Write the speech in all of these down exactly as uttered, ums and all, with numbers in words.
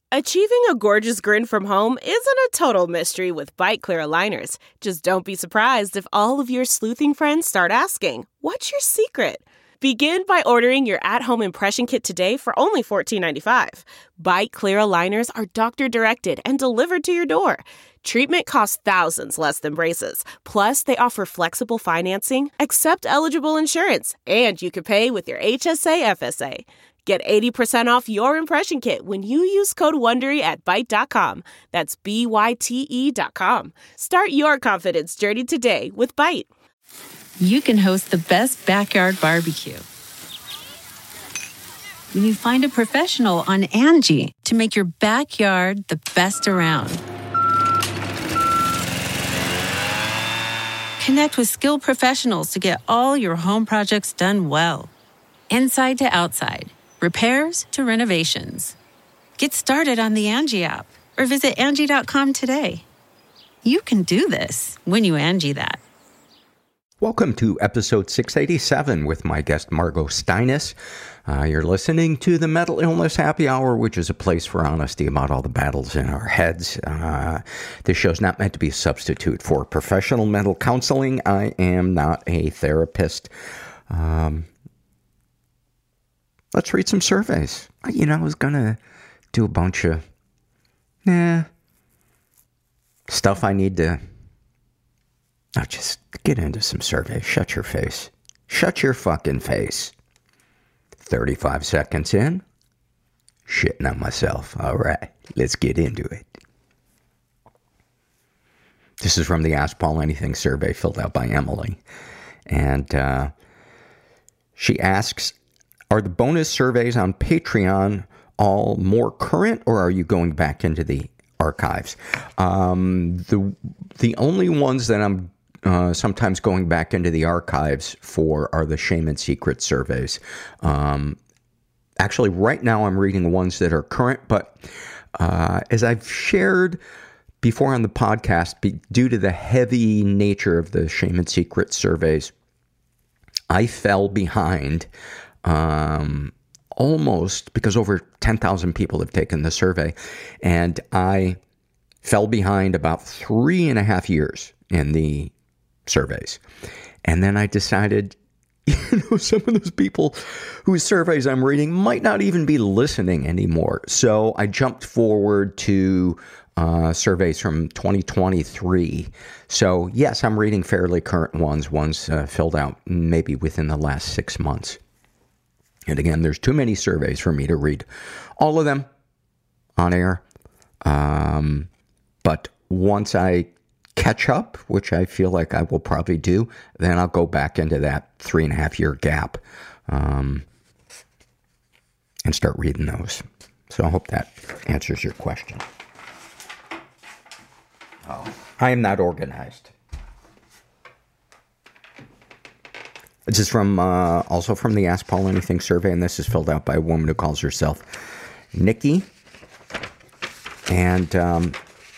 Achieving a gorgeous grin from home isn't a total mystery with Byte Clear aligners. Just don't be surprised if all of your sleuthing friends start asking, "What's your secret?" Begin by ordering your at-home impression kit today for only fourteen ninety-five. Byte Clear aligners are doctor-directed and delivered to your door. Treatment costs thousands less than braces. Plus, they offer flexible financing, accept eligible insurance, and you can pay with your H S A F S A. Get eighty percent off your impression kit when you use code WONDERY at Byte dot com. That's B Y T E dot com. Start your confidence journey today with Byte. You can host the best backyard barbecue when you find a professional on Angie to make your backyard the best around. Connect with skilled professionals to get all your home projects done well. Inside to outside. Repairs to renovations. Get started on the Angie app or visit Angie dot com today. You can do this when you Angie that. Welcome to episode six eighty-seven with my guest Margot Steinis. Uh, you're listening to the Mental Illness Happy Hour, which is a place for honesty about all the battles in our heads. Uh, this show's not meant to be a substitute for professional mental counseling. I am not a therapist. Um... Let's read some surveys. You know, I was going to do a bunch of, eh, stuff I need to, I'll just get into some surveys. Shut your face. Shut your fucking face. thirty-five seconds in, shitting on myself. All right, let's get into it. This is from the Ask Paul Anything survey filled out by Emily. And uh, she asks, are the bonus surveys on Patreon all more current, or are you going back into the archives? Um, the the only ones that I'm uh, sometimes going back into the archives for are the Shame and Secret surveys. Um, actually, right now I'm reading the ones that are current, but uh, as I've shared before on the podcast, be, due to the heavy nature of the Shame and Secret surveys, I fell behind Um, almost, because over ten thousand people have taken the survey, and I fell behind about three and a half years in the surveys. And then I decided, you know, some of those people whose surveys I'm reading might not even be listening anymore. So I jumped forward to uh, surveys from twenty twenty-three. So yes, I'm reading fairly current ones, ones uh, filled out maybe within the last six months. And again, there's too many surveys for me to read all of them on air. Um, but once I catch up, which I feel like I will probably do, then I'll go back into that three and a half year gap um, and start reading those. So I hope that answers your question. Oh, I am not organized. This is from, uh, also from the Ask Paul Anything survey, and this is filled out by a woman who calls herself Nikki. And um,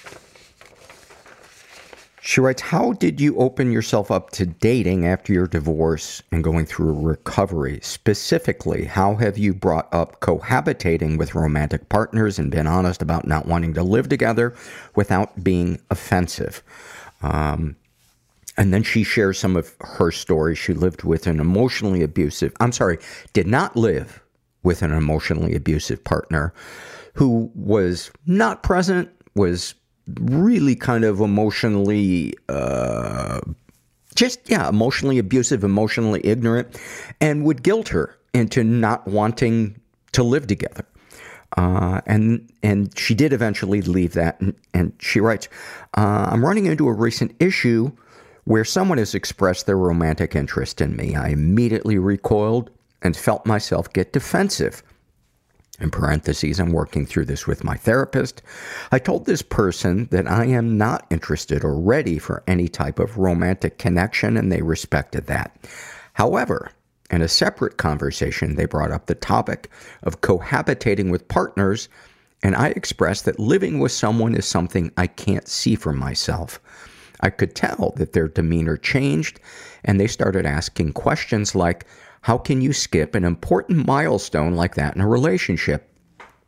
she writes, how did you open yourself up to dating after your divorce and going through recovery? Specifically, how have you brought up cohabitating with romantic partners and been honest about not wanting to live together without being offensive? Um... And then she shares some of her story. She lived with an emotionally abusive, I'm sorry, did not live with an emotionally abusive partner who was not present, was really kind of emotionally, uh, just, yeah, emotionally abusive, emotionally ignorant, and would guilt her into not wanting to live together. Uh, and and she did eventually leave that. And, and she writes, uh, I'm running into a recent issue where someone has expressed their romantic interest in me. I immediately recoiled and felt myself get defensive. In parentheses, I'm working through this with my therapist. I told this person that I am not interested or ready for any type of romantic connection, and they respected that. However, in a separate conversation, they brought up the topic of cohabitating with partners, and I expressed that living with someone is something I can't see for myself. I could tell that their demeanor changed, and they started asking questions like, how can you skip an important milestone like that in a relationship?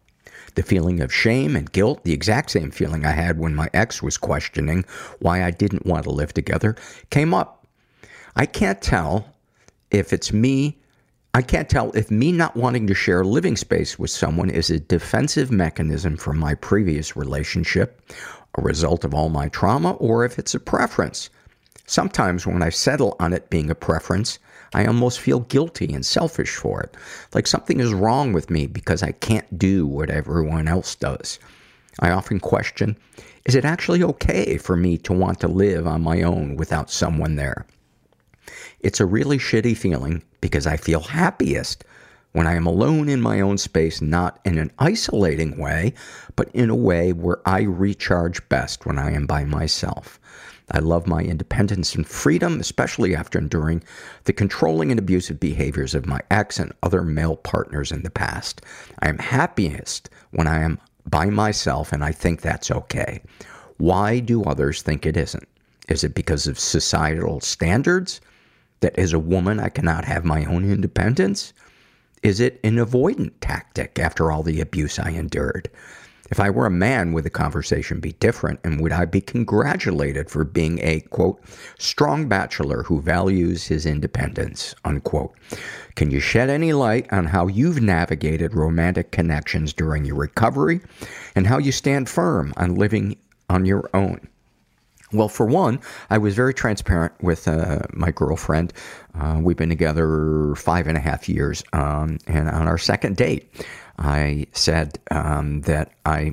The feeling of shame and guilt, the exact same feeling I had when my ex was questioning why I didn't want to live together, came up. I can't tell if it's me I can't tell if me not wanting to share living space with someone is a defensive mechanism from my previous relationship, a result of all my trauma, or if it's a preference. Sometimes when I settle on it being a preference, I almost feel guilty and selfish for it, like something is wrong with me because I can't do what everyone else does. I often question, is it actually okay for me to want to live on my own without someone there? It's a really shitty feeling because I feel happiest when I am alone in my own space, not in an isolating way, but in a way where I recharge best when I am by myself. I love my independence and freedom, especially after enduring the controlling and abusive behaviors of my ex and other male partners in the past. I am happiest when I am by myself, and I think that's okay. Why do others think it isn't? Is it because of societal standards? That as a woman I cannot have my own independence? Is it an avoidant tactic after all the abuse I endured? If I were a man, would the conversation be different, and would I be congratulated for being a, quote, strong bachelor who values his independence, unquote? Can you shed any light on how you've navigated romantic connections during your recovery and how you stand firm on living on your own? Well, for one, I was very transparent with uh, my girlfriend. Uh, we've been together five and a half years. Um, and on our second date, I said um, that I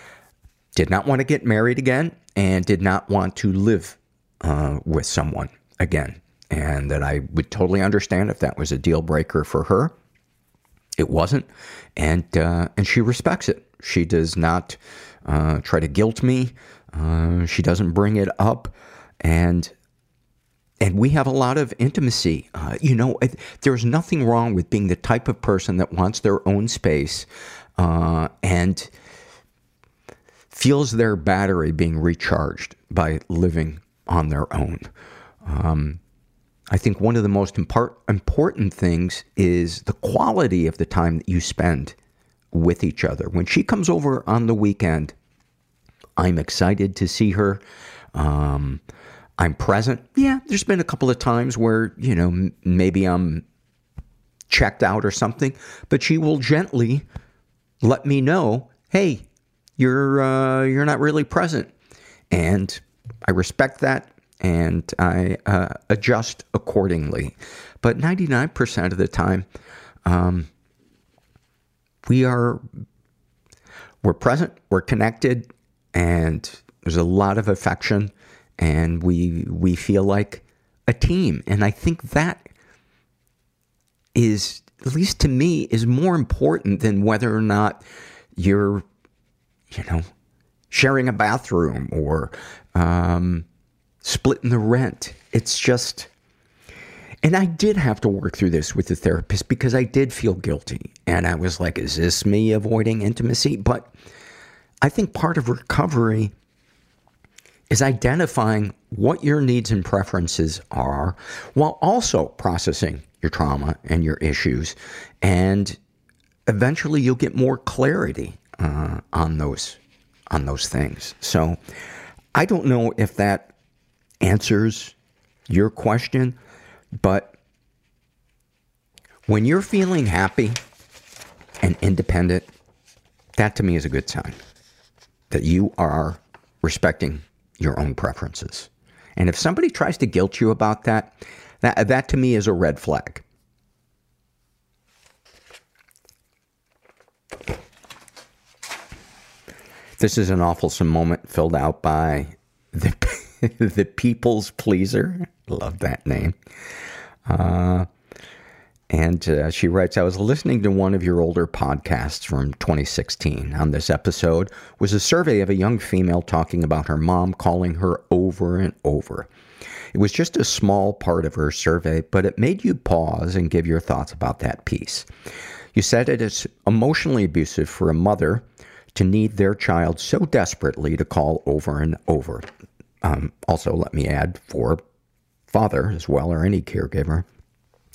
did not want to get married again and did not want to live uh, with someone again. And that I would totally understand if that was a deal breaker for her. It wasn't. And, uh, and she respects it. She does not uh, try to guilt me. Uh, she doesn't bring it up, and and we have a lot of intimacy. Uh, you know, it, there's nothing wrong with being the type of person that wants their own space uh, and feels their battery being recharged by living on their own. Um, I think one of the most impart- important things is the quality of the time that you spend with each other. When she comes over on the weekend, I'm excited to see her. Um, I'm present. Yeah, there's been a couple of times where, you know, m- maybe I'm checked out or something, but she will gently let me know, hey, you're uh, you're not really present. And I respect that, and I uh, adjust accordingly. But ninety-nine percent of the time, um, we are, we're present, we're connected, and there's a lot of affection, and we we feel like a team. And I think that is, at least to me, is more important than whether or not you're, you know, sharing a bathroom or um, splitting the rent. It's just, and I did have to work through this with the therapist because I did feel guilty. And I was like, is this me avoiding intimacy? But I think part of recovery is identifying what your needs and preferences are while also processing your trauma and your issues. And eventually you'll get more clarity uh, on those on those things. So I don't know if that answers your question, but when you're feeling happy and independent, that to me is a good sign that you are respecting your own preferences. And if somebody tries to guilt you about that, that, that to me is a red flag. This is an awfulsome moment filled out by the, the People's Pleaser. Love that name. Uh, and uh, she writes, I was listening to one of your older podcasts from twenty sixteen. On this episode was a survey of a young female talking about her mom calling her over and over. It was just a small part of her survey, but it made you pause and give your thoughts about that piece. You said it is emotionally abusive for a mother to need their child so desperately to call over and over. Um, also, let me add, for father as well, or any caregiver.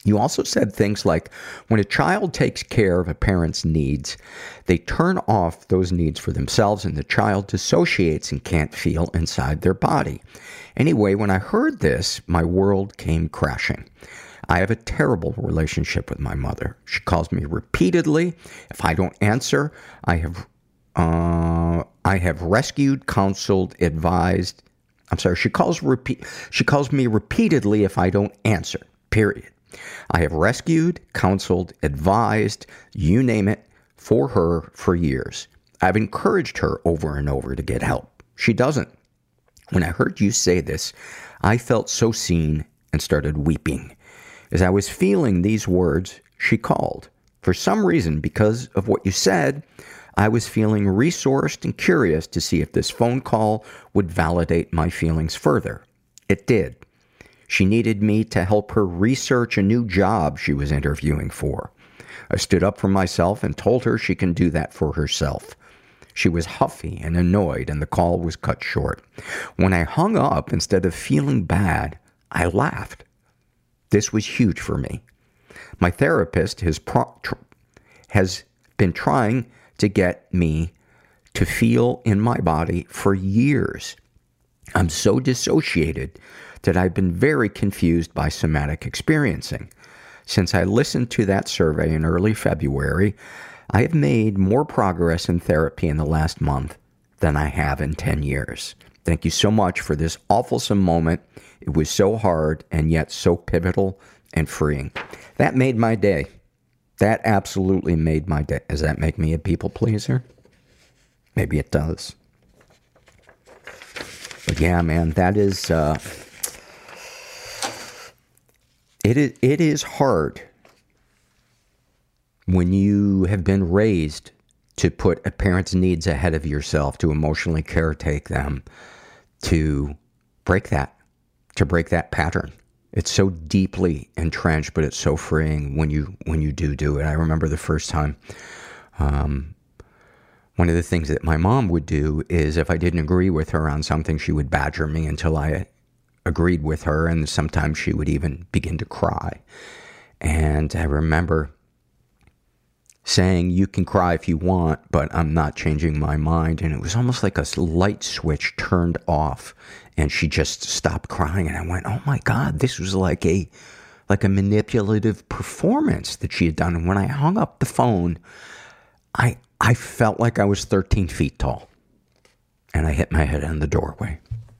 You also said things like, when a child takes care of a parent's needs, they turn off those needs for themselves and the child dissociates and can't feel inside their body. Anyway, when I heard this, my world came crashing. I have a terrible relationship with my mother. She calls me repeatedly. If I don't answer, I have, uh, I have rescued, counseled, advised. I'm sorry, she calls repeat. She calls me repeatedly if I don't answer, period. I have rescued, counseled, advised, you name it, for her for years. I've encouraged her over and over to get help. She doesn't. When I heard you say this, I felt so seen and started weeping. As I was feeling these words, she called. For some reason, because of what you said, I was feeling resourced and curious to see if this phone call would validate my feelings further. It did. She needed me to help her research a new job she was interviewing for. I stood up for myself and told her she can do that for herself. She was huffy and annoyed, and the call was cut short. When I hung up, instead of feeling bad, I laughed. This was huge for me. My therapist has, pro- tr- has been trying to get me to feel in my body for years. I'm so dissociated that I've been very confused by somatic experiencing. Since I listened to that survey in early February, I have made more progress in therapy in the last month than I have in ten years. Thank you so much for this awfulsome moment. It was so hard and yet so pivotal and freeing. That made my day. That absolutely made my day. Does that make me a people pleaser? Maybe it does. But yeah, man, that is... Uh, It is, it is hard when you have been raised to put a parent's needs ahead of yourself, to emotionally caretake them, to break that, to break that pattern. It's so deeply entrenched, but it's so freeing when you when you do do it. I remember the first time, um, one of the things that my mom would do is if I didn't agree with her on something, she would badger me until I agreed with her, and sometimes she would even begin to cry. And I remember saying, you can cry if you want, but I'm not changing my mind. And it was almost like a light switch turned off, and she just stopped crying. And I went, oh my God, this was like a like a manipulative performance that she had done. And when I hung up the phone, I I felt like I was thirteen feet tall. And I hit my head on the doorway.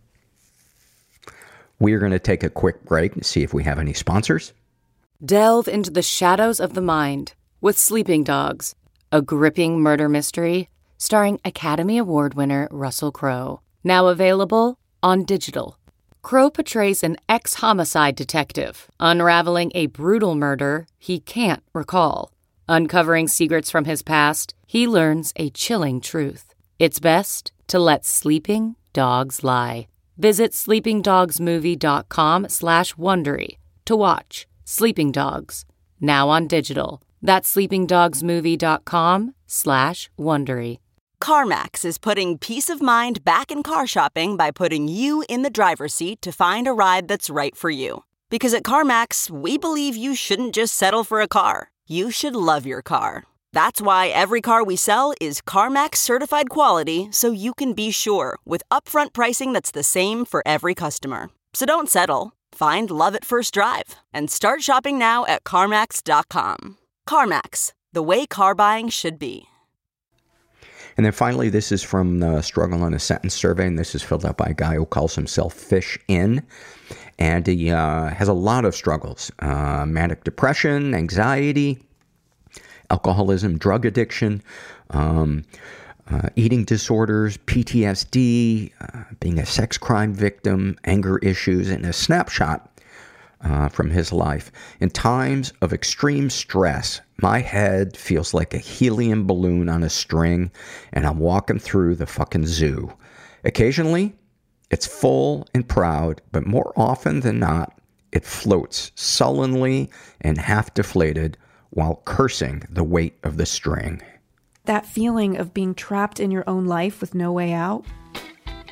We are going to take a quick break and see if we have any sponsors. Delve into the shadows of the mind with Sleeping Dogs, a gripping murder mystery starring Academy Award winner Russell Crowe. Now available on digital. Crowe portrays an ex-homicide detective unraveling a brutal murder he can't recall. Uncovering secrets from his past, he learns a chilling truth. It's best to let sleeping dogs lie. Visit sleepingdogsmovie.com slash Wondery to watch Sleeping Dogs, now on digital. That's sleepingdogsmovie.com slash Wondery. CarMax is putting peace of mind back in car shopping by putting you in the driver's seat to find a ride that's right for you. Because at CarMax, we believe you shouldn't just settle for a car. You should love your car. That's why every car we sell is CarMax certified quality, so you can be sure with upfront pricing that's the same for every customer. So don't settle. Find love at first drive and start shopping now at CarMax dot com. CarMax, the way car buying should be. And then finally, this is from the Struggle in a Sentence survey, and this is filled out by a guy who calls himself Fish In. And he uh, has a lot of struggles. Uh, manic depression, anxiety, alcoholism, drug addiction, um, uh, eating disorders, P T S D, uh, being a sex crime victim, anger issues, and a snapshot uh, from his life. In times of extreme stress, my head feels like a helium balloon on a string, and I'm walking through the fucking zoo. Occasionally, it's full and proud, but more often than not, it floats sullenly and half deflated while cursing the weight of the string. That feeling of being trapped in your own life with no way out?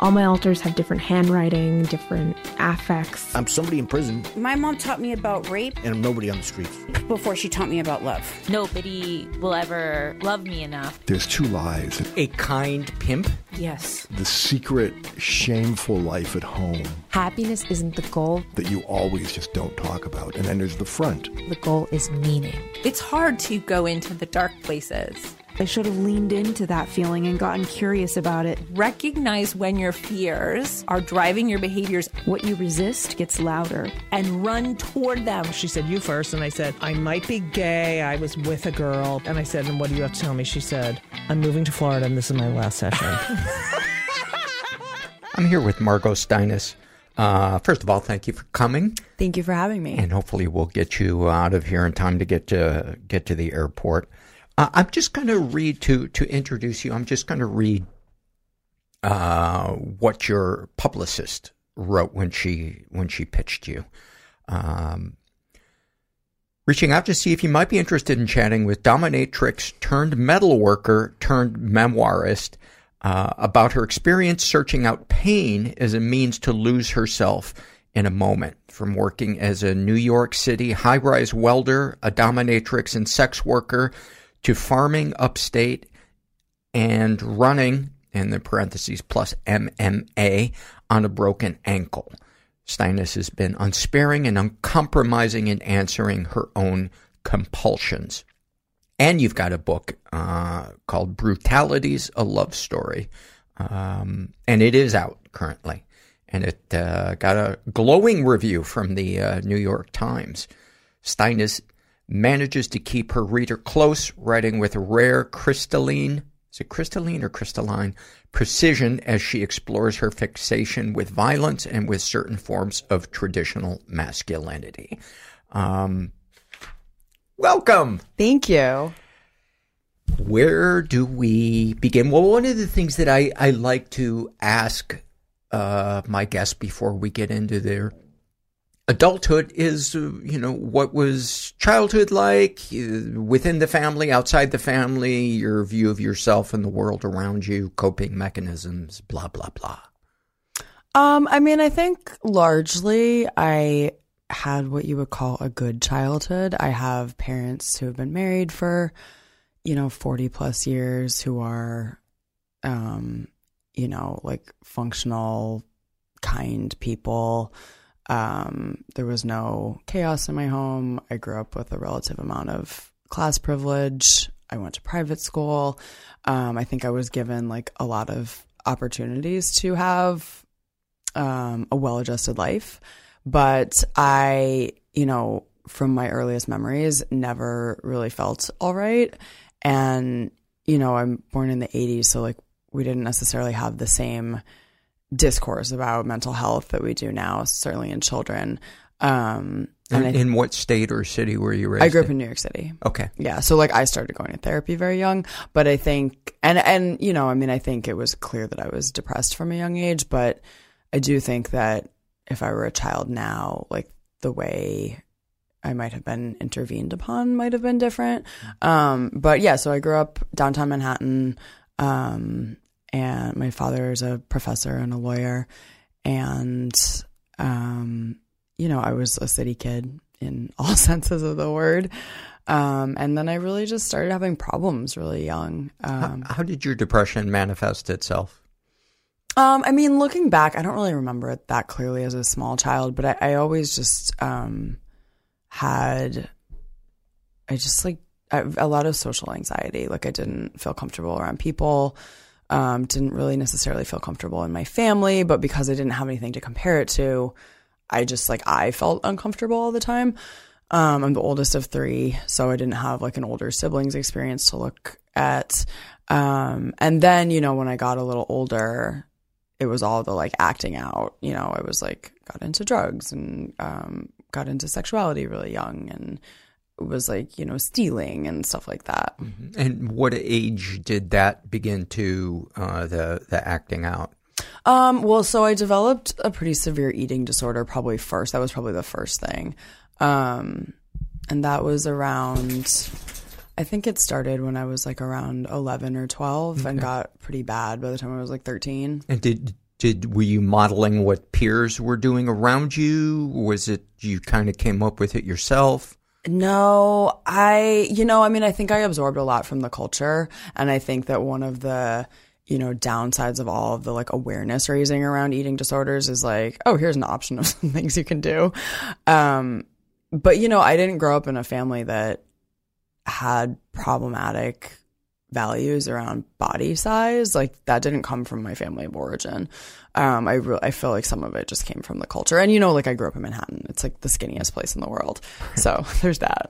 All my alters have different handwriting, different affects. I'm somebody in prison. My mom taught me about rape. And I'm nobody on the streets. Before she taught me about love. Nobody will ever love me enough. There's two lies. A kind pimp? Yes. The secret, shameful life at home. Happiness isn't the goal. That you always just don't talk about. And then there's the front. The goal is meaning. It's hard to go into the dark places. I should have leaned into that feeling and gotten curious about it. Recognize when your fears are driving your behaviors. What you resist gets louder. And run toward them. She said, you first. And I said, I might be gay. I was with a girl. And I said, and what do you have to tell me? She said, I'm moving to Florida and this is my last session. I'm here with Margot Steinis. Uh, first of all, thank you for coming. Thank you for having me. And hopefully we'll get you out of here in time to get to, get to the airport. Uh, I'm just going to read, to, to introduce you, I'm just going to read uh, what your publicist wrote when she when she pitched you. Um, reaching out to see if you might be interested in chatting with dominatrix turned metal worker turned memoirist uh, about her experience searching out pain as a means to lose herself in a moment. From working as a New York City high-rise welder, a dominatrix and sex worker, to farming upstate and running, in the parentheses, plus M M A, on a broken ankle. Steinis has been unsparing and uncompromising in answering her own compulsions. And you've got a book uh, called Brutalities, A Love Story. Um, and it is out currently. And it uh, got a glowing review from the uh, New York Times. Steinis manages to keep her reader close, writing with rare crystalline, is it crystalline or crystalline, precision as she explores her fixation with violence and with certain forms of traditional masculinity. Um, welcome. Thank you. Where do we begin? Well, one of the things that I, I like to ask uh, my guests before we get into their adulthood is, uh, you know, what was childhood like uh, within the family, outside the family, your view of yourself and the world around you, coping mechanisms, blah, blah, blah. Um, I mean, I think largely I had what you would call a good childhood. I have parents who have been married for, you know, forty plus years who are, um, you know, like functional, kind people. Um, there was no chaos in my home. I grew up with a relative amount of class privilege. I went to private school. Um, I think I was given like a lot of opportunities to have um, a well-adjusted life. But I, you know, from my earliest memories, never really felt all right. And, you know, I'm born in the eighties, so like we didn't necessarily have the same discourse about mental health that we do now, certainly in children. Um, and in, I, in what state or city were you raised I grew up in? in New York City. Okay. Yeah. So like I started going to therapy very young, but I think, and, and, you know, I mean, I think it was clear that I was depressed from a young age, but I do think that if I were a child now, like the way I might have been intervened upon might have been different. Um, but yeah, so I grew up downtown Manhattan, um, and my father is a professor and a lawyer. And, um, you know, I was a city kid in all senses of the word. Um, and then I really just started having problems really young. Um, how, how did your depression manifest itself? Um, I mean, looking back, I don't really remember it that clearly as a small child, but I, I always just um, had, I just like I, a lot of social anxiety. Like I didn't feel comfortable around people. Um, didn't really necessarily feel comfortable in my family, but because I didn't have anything to compare it to, I just like, I felt uncomfortable all the time. Um, I'm the oldest of three, so I didn't have like an older siblings experience to look at. Um, and then, you know, when I got a little older, it was all the like acting out, you know, I was like, got into drugs and, um, got into sexuality really young and was like, you know, stealing and stuff like that. Mm-hmm. And what age did that begin to, uh, the, the acting out? Um, well, so I developed a pretty severe eating disorder probably first. That was probably the first thing. Um, and that was around, I think it started when I was like around eleven or twelve okay. and got pretty bad by the time I was like thirteen. And did, Did were you modeling what peers were doing around you? Was it you kind of came up with it yourself? No, I, you know, I mean, I think I absorbed a lot from the culture. And I think that one of the, you know, downsides of all of the like awareness raising around eating disorders is like, oh, here's an option of some things you can do. Um, but, you know, I didn't grow up in a family that had problematic values around body size. Like that didn't come from my family of origin. Um, I re- I feel like some of it just came from the culture. And, you know, like I grew up in Manhattan. It's like the skinniest place in the world. So there's that.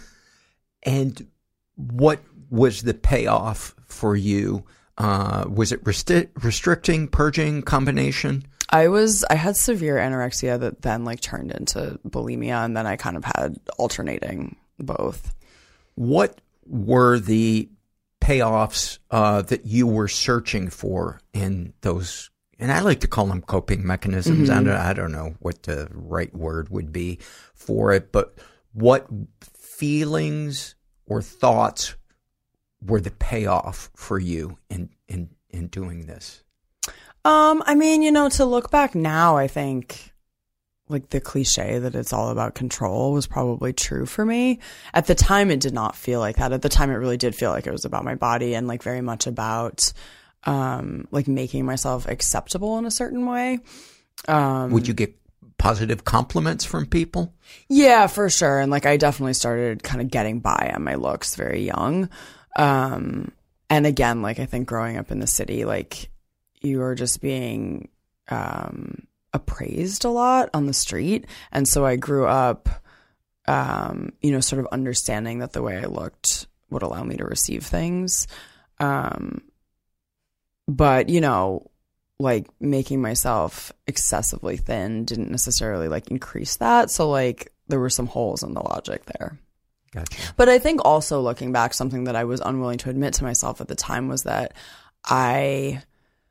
And what was the payoff for you? Uh, was it resti- restricting, purging, combination? I was, I had severe anorexia that then like turned into bulimia. And then I kind of had alternating both. What were the payoffs uh, that you were searching for in those, and I like to call them coping mechanisms. Mm-hmm. I, don't, I don't know what the right word would be for it, but what feelings or thoughts were the payoff for you in, in, in doing this? Um, I mean, you know, to look back now, I think like the cliche that it's all about control was probably true for me. At the time, it did not feel like that. At the time, it really did feel like it was about my body and like very much about um, like making myself acceptable in a certain way. Um, Would you get positive compliments from people? Yeah, for sure. And like I definitely started kind of getting by on my looks very young. Um, and again, like I think growing up in the city, like you are just being um, appraised a lot on the street. And so I grew up, um, you know, sort of understanding that the way I looked would allow me to receive things. Um, but, you know, like making myself excessively thin didn't necessarily like increase that. So like there were some holes in the logic there. Gotcha. But I think also looking back, something that I was unwilling to admit to myself at the time was that I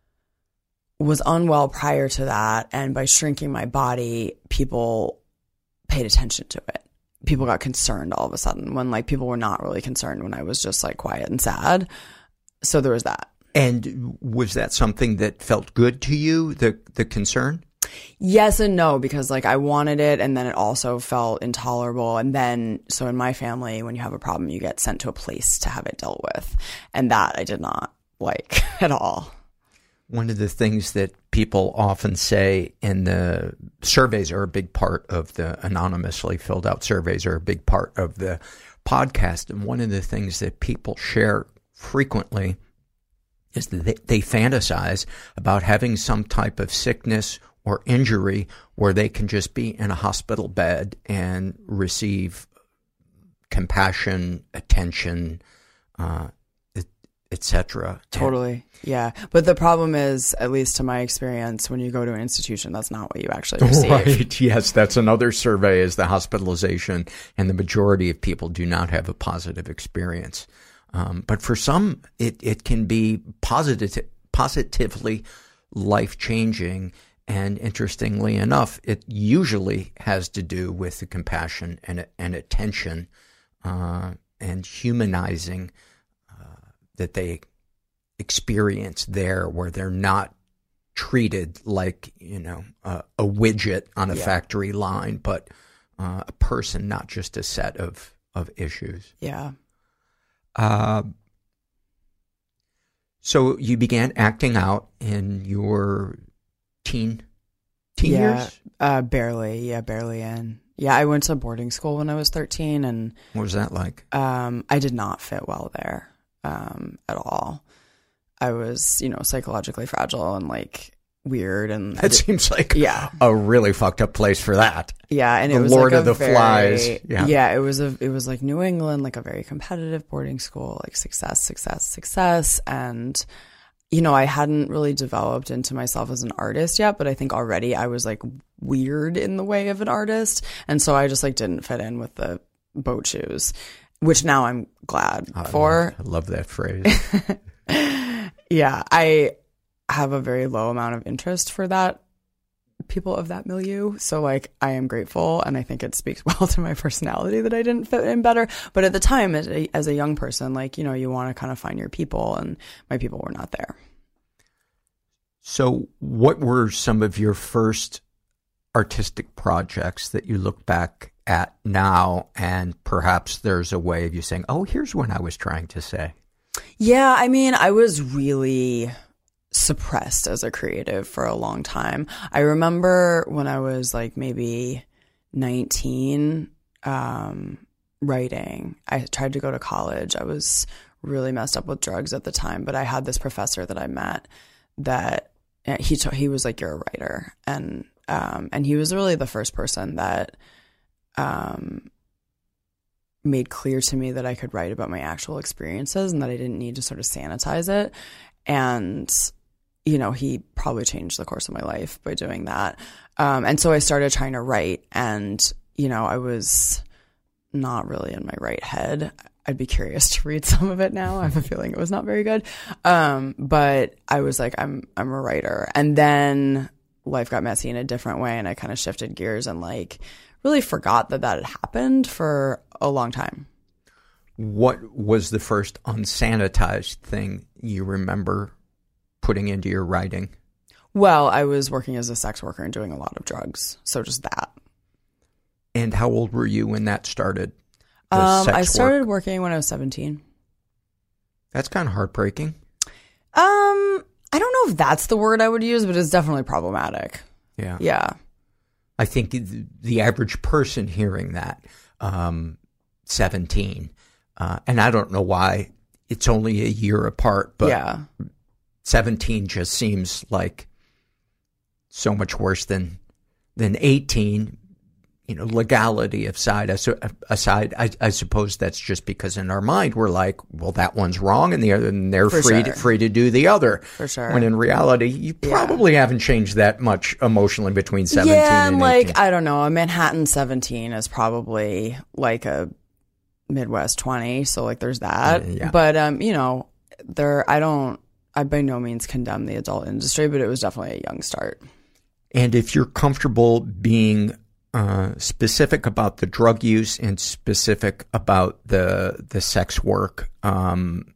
was unwell prior to that. And by shrinking my body, people paid attention to it. People got concerned all of a sudden when like people were not really concerned when I was just like quiet and sad. So there was that. And was that something that felt good to you, the the concern? Yes and no, because like I wanted it and then it also felt intolerable. And then, so in my family, when you have a problem, you get sent to a place to have it dealt with. And that I did not like at all. One of the things that people often say in the surveys are a big part of the anonymously filled out surveys are a big part of the podcast. And one of the things that people share frequently is that they, they fantasize about having some type of sickness or injury where they can just be in a hospital bed and receive compassion, attention, uh, et cetera. Totally. Yeah. But the problem is, at least to my experience, when you go to an institution, that's not what you actually receive. Right. Yes. That's another survey is the hospitalization, and the majority of people do not have a positive experience. Um, but for some, it, it can be positive, positively life-changing. And interestingly enough, it usually has to do with the compassion and, and attention uh, and humanizing that they experience there, where they're not treated like, you know, uh, a widget on a yeah. factory line, but uh, a person, not just a set of, of issues. Yeah. Uh, so you began acting out in your teen, teen yeah, years? Uh, barely. Yeah, barely in. Yeah, I went to boarding school when I was thirteen. And what was that like? Um, I did not fit well there. Um, at all. I was, you know, psychologically fragile and like weird, and that seems like yeah. a really fucked up place for that. Yeah, and the it was Lord like of the very, Flies. Yeah. yeah, it was a it was like New England, like a very competitive boarding school, like success, success, success, and you know, I hadn't really developed into myself as an artist yet, but I think already I was like weird in the way of an artist, and so I just like didn't fit in with the boat shoes. Which now I'm glad I for. Love, I love that phrase. Yeah, I have a very low amount of interest for that, people of that milieu. So like I am grateful, and I think it speaks well to my personality that I didn't fit in better. But at the time, as a, as a young person, like, you know, you want to kind of find your people, and my people were not there. So what were some of your first artistic projects that you look back at now, and perhaps there's a way of you saying, oh, here's what I was trying to say? Yeah, I mean, I was really suppressed as a creative for a long time. I remember when I was like maybe nineteen, um, writing. I tried to go to college. I was really messed up with drugs at the time, but I had this professor that I met that he t- he was like, you're a writer. And um, and he was really the first person that um, made clear to me that I could write about my actual experiences and that I didn't need to sort of sanitize it. And, you know, he probably changed the course of my life by doing that. Um, and so I started trying to write, and, you know, I was not really in my right head. I'd be curious to read some of it now. I have a feeling it was not very good. Um, but I was like, I'm, I'm a writer. And then life got messy in a different way, and I kind of shifted gears and like really forgot that that had happened for a long time. What was the first unsanitized thing you remember putting into your writing? Well, I was working as a sex worker and doing a lot of drugs. So just that. And how old were you when that started? Um, I started work? working when I was seventeen. That's kind of heartbreaking. Um, I don't know if that's the word I would use, but it's definitely problematic. Yeah. Yeah. I think the, the average person hearing that, um, seventeen, uh, and I don't know why it's only a year apart, but yeah. seventeen just seems like so much worse than than eighteen. You know, legality aside, aside, I, I suppose that's just because in our mind we're like, well, that one's wrong, and the other, and they're For free sure. to, free to do the other. For sure. When in reality, you probably yeah. haven't changed that much emotionally between seventeen yeah, and, and like eighteen. I don't know, a Manhattan seventeen is probably like a Midwest twenty, so like there's that. Uh, yeah. But um, you know, there I don't, I by no means condemn the adult industry, but it was definitely a young start. And if you're comfortable being Uh, specific about the drug use and specific about the the sex work, um,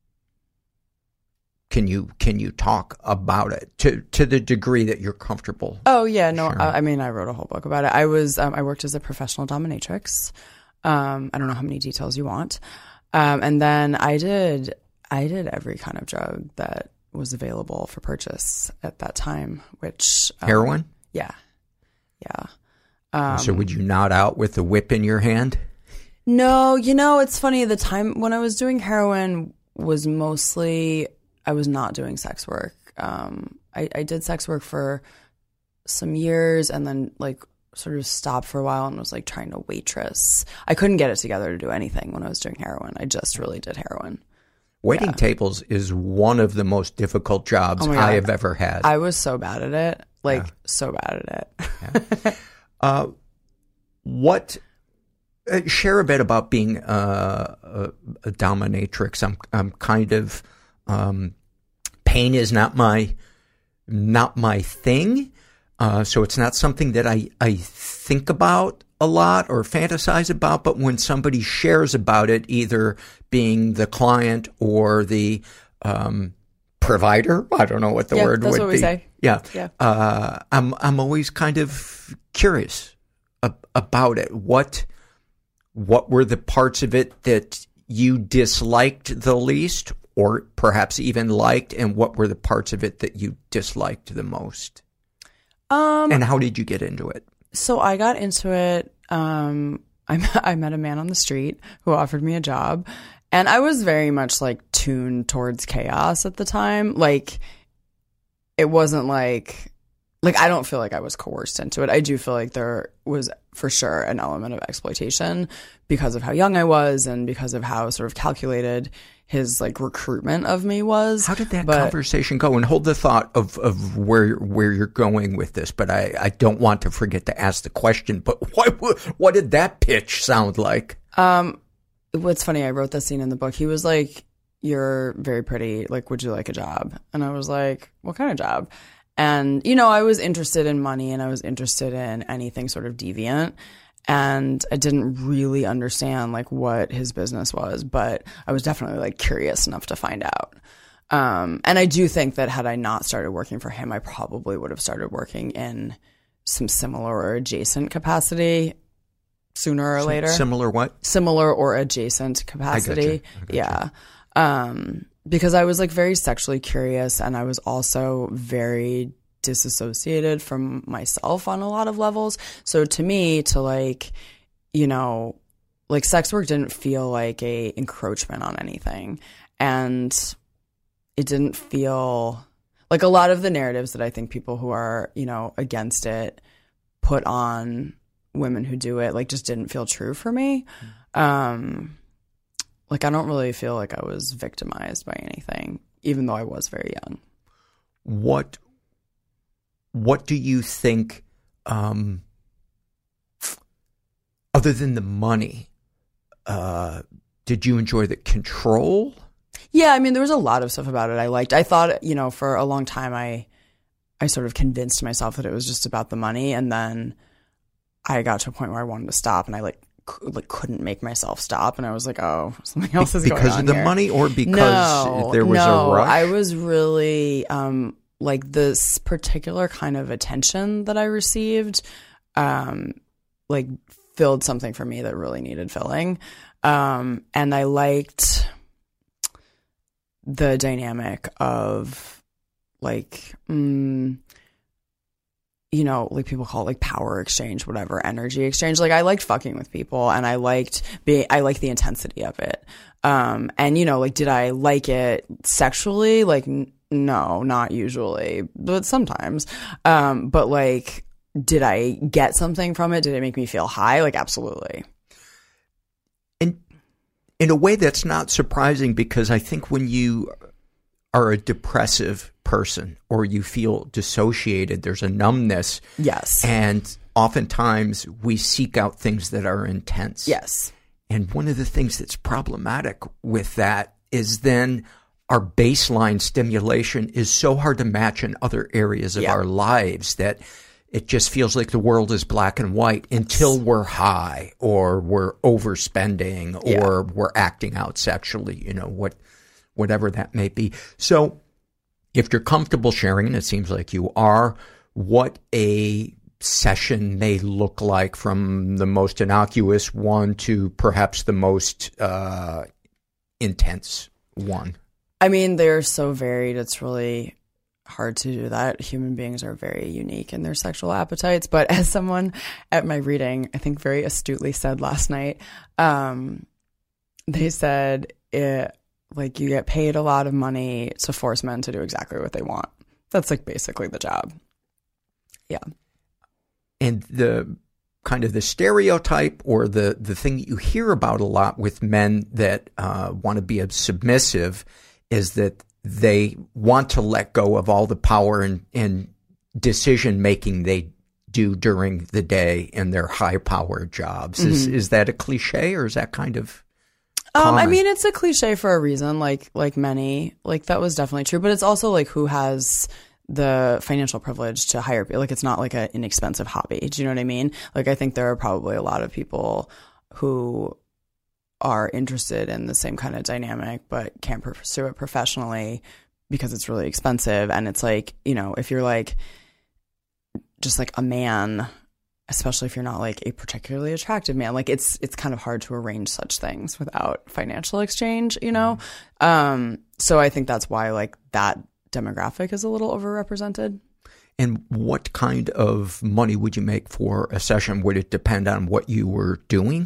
can you can you talk about it to to the degree that you're comfortable? Oh yeah, no, sharing? I, I mean I wrote a whole book about it. I was um, I worked as a professional dominatrix. Um, I don't know how many details you want, um, and then I did I did every kind of drug that was available for purchase at that time. Which um, heroin? Yeah, yeah. Um, so would you nod out with the whip in your hand? No, you know, it's funny. The time when I was doing heroin was mostly, I was not doing sex work. Um, I, I did sex work for some years and then like sort of stopped for a while and was like trying to waitress. I couldn't get it together to do anything when I was doing heroin. I just really did heroin. Waiting yeah. tables is one of the most difficult jobs oh I have ever had. I was so bad at it. Like yeah. so bad at it. yeah. Uh, what, uh, share a bit about being uh, a, a dominatrix. I'm, I'm kind of, um, pain is not my, not my thing. Uh, so it's not something that I, I think about a lot or fantasize about, but when somebody shares about it, either being the client or the, um, provider, I don't know what the yeah, word that's would what be. We say. Yeah. yeah. Uh, I'm, I'm always kind of curious ab- about it. What, what were the parts of it that you disliked the least, or perhaps even liked, and what were the parts of it that you disliked the most? Um, and how did you get into it? So I got into it. Um, I met, I met a man on the street who offered me a job, and I was very much like tuned towards chaos at the time. Like, it wasn't like, like I don't feel like I was coerced into it. I do feel like there was for sure an element of exploitation because of how young I was and because of how sort of calculated his like recruitment of me was. How did that but, conversation go? And hold the thought of, of where where you're going with this, but I, I don't want to forget to ask the question, but what what did that pitch sound like? Um, what's funny, I wrote this scene in the book. He was like, "You're very pretty. Like, would you like a job?" And I was like, "What kind of job?" And, you know, I was interested in money and I was interested in anything sort of deviant. And I didn't really understand like what his business was, but I was definitely like curious enough to find out. Um, and I do think that had I not started working for him, I probably would have started working in some similar or adjacent capacity sooner or later. Similar what? Similar or adjacent capacity. I gotcha. I gotcha. Yeah. Um, because I was like very sexually curious, and I was also very disassociated from myself on a lot of levels. So to me, to like, you know, like sex work didn't feel like a encroachment on anything. And it didn't feel like a lot of the narratives that I think people who are, you know, against it put on women who do it, like, just didn't feel true for me. Um, like, I don't really feel like I was victimized by anything, even though I was very young. What, what do you think, um, other than the money, uh, did you enjoy the control? Yeah, I mean, there was a lot of stuff about it I liked. I thought, you know, for a long time, I I sort of convinced myself that it was just about the money, and then I got to a point where I wanted to stop, and I like c- like couldn't make myself stop, and I was like, oh, something else is because going on of the here. money, or because no, there was no, a rush? I was really um, like this particular kind of attention that I received, um, like filled something for me that really needed filling, um, and I liked the dynamic of like, mm, you know, like people call it like power exchange, whatever, energy exchange. Like I liked fucking with people, and I liked being, I liked the intensity of it. Um, and you know, like, did I like it sexually? Like, n- no, not usually, but sometimes. Um, but like, did I get something from it? Did it make me feel high? Like, absolutely. In a way that's not surprising, because I think when you are a depressive person or you feel dissociated, there's a numbness. Yes. And oftentimes we seek out things that are intense. Yes. And one of the things that's problematic with that is then our baseline stimulation is so hard to match in other areas of yeah. our lives that it just feels like the world is black and white until we're high, or we're overspending, or yeah. we're acting out sexually, you know, what, whatever that may be. So if you're comfortable sharing, and it seems like you are, what a session may look like, from the most innocuous one to perhaps the most uh, intense one. I mean, they're so varied. It's really hard to do that. Human beings are very unique in their sexual appetites. But as someone at my reading, I think very astutely said last night, um, they said, it, like, you get paid a lot of money to force men to do exactly what they want. That's like basically the job. Yeah. And the kind of the stereotype, or the, the thing that you hear about a lot with men that uh, want to be submissive, is that they want to let go of all the power and, and decision-making they do during the in in their high-powered jobs. Mm-hmm. Is is that a cliche, or is that kind of common? Um, I mean, it's a cliche for a reason, like like many. Like, that was definitely true. But it's also, like, who has the financial privilege to hire people? Like, it's not like an inexpensive hobby. Do you know what I mean? Like, I think there are probably a lot of people who are interested in the same kind of dynamic but can't pursue it professionally because it's really expensive. And it's like, you know, if you're like just like a man, especially if you're not like a particularly attractive man, like it's it's kind of hard to arrange such things without financial exchange, you know? Mm-hmm. Um, so I think that's why like that demographic is a little overrepresented. And what kind of money would you make for a session? Would it depend on what you were doing?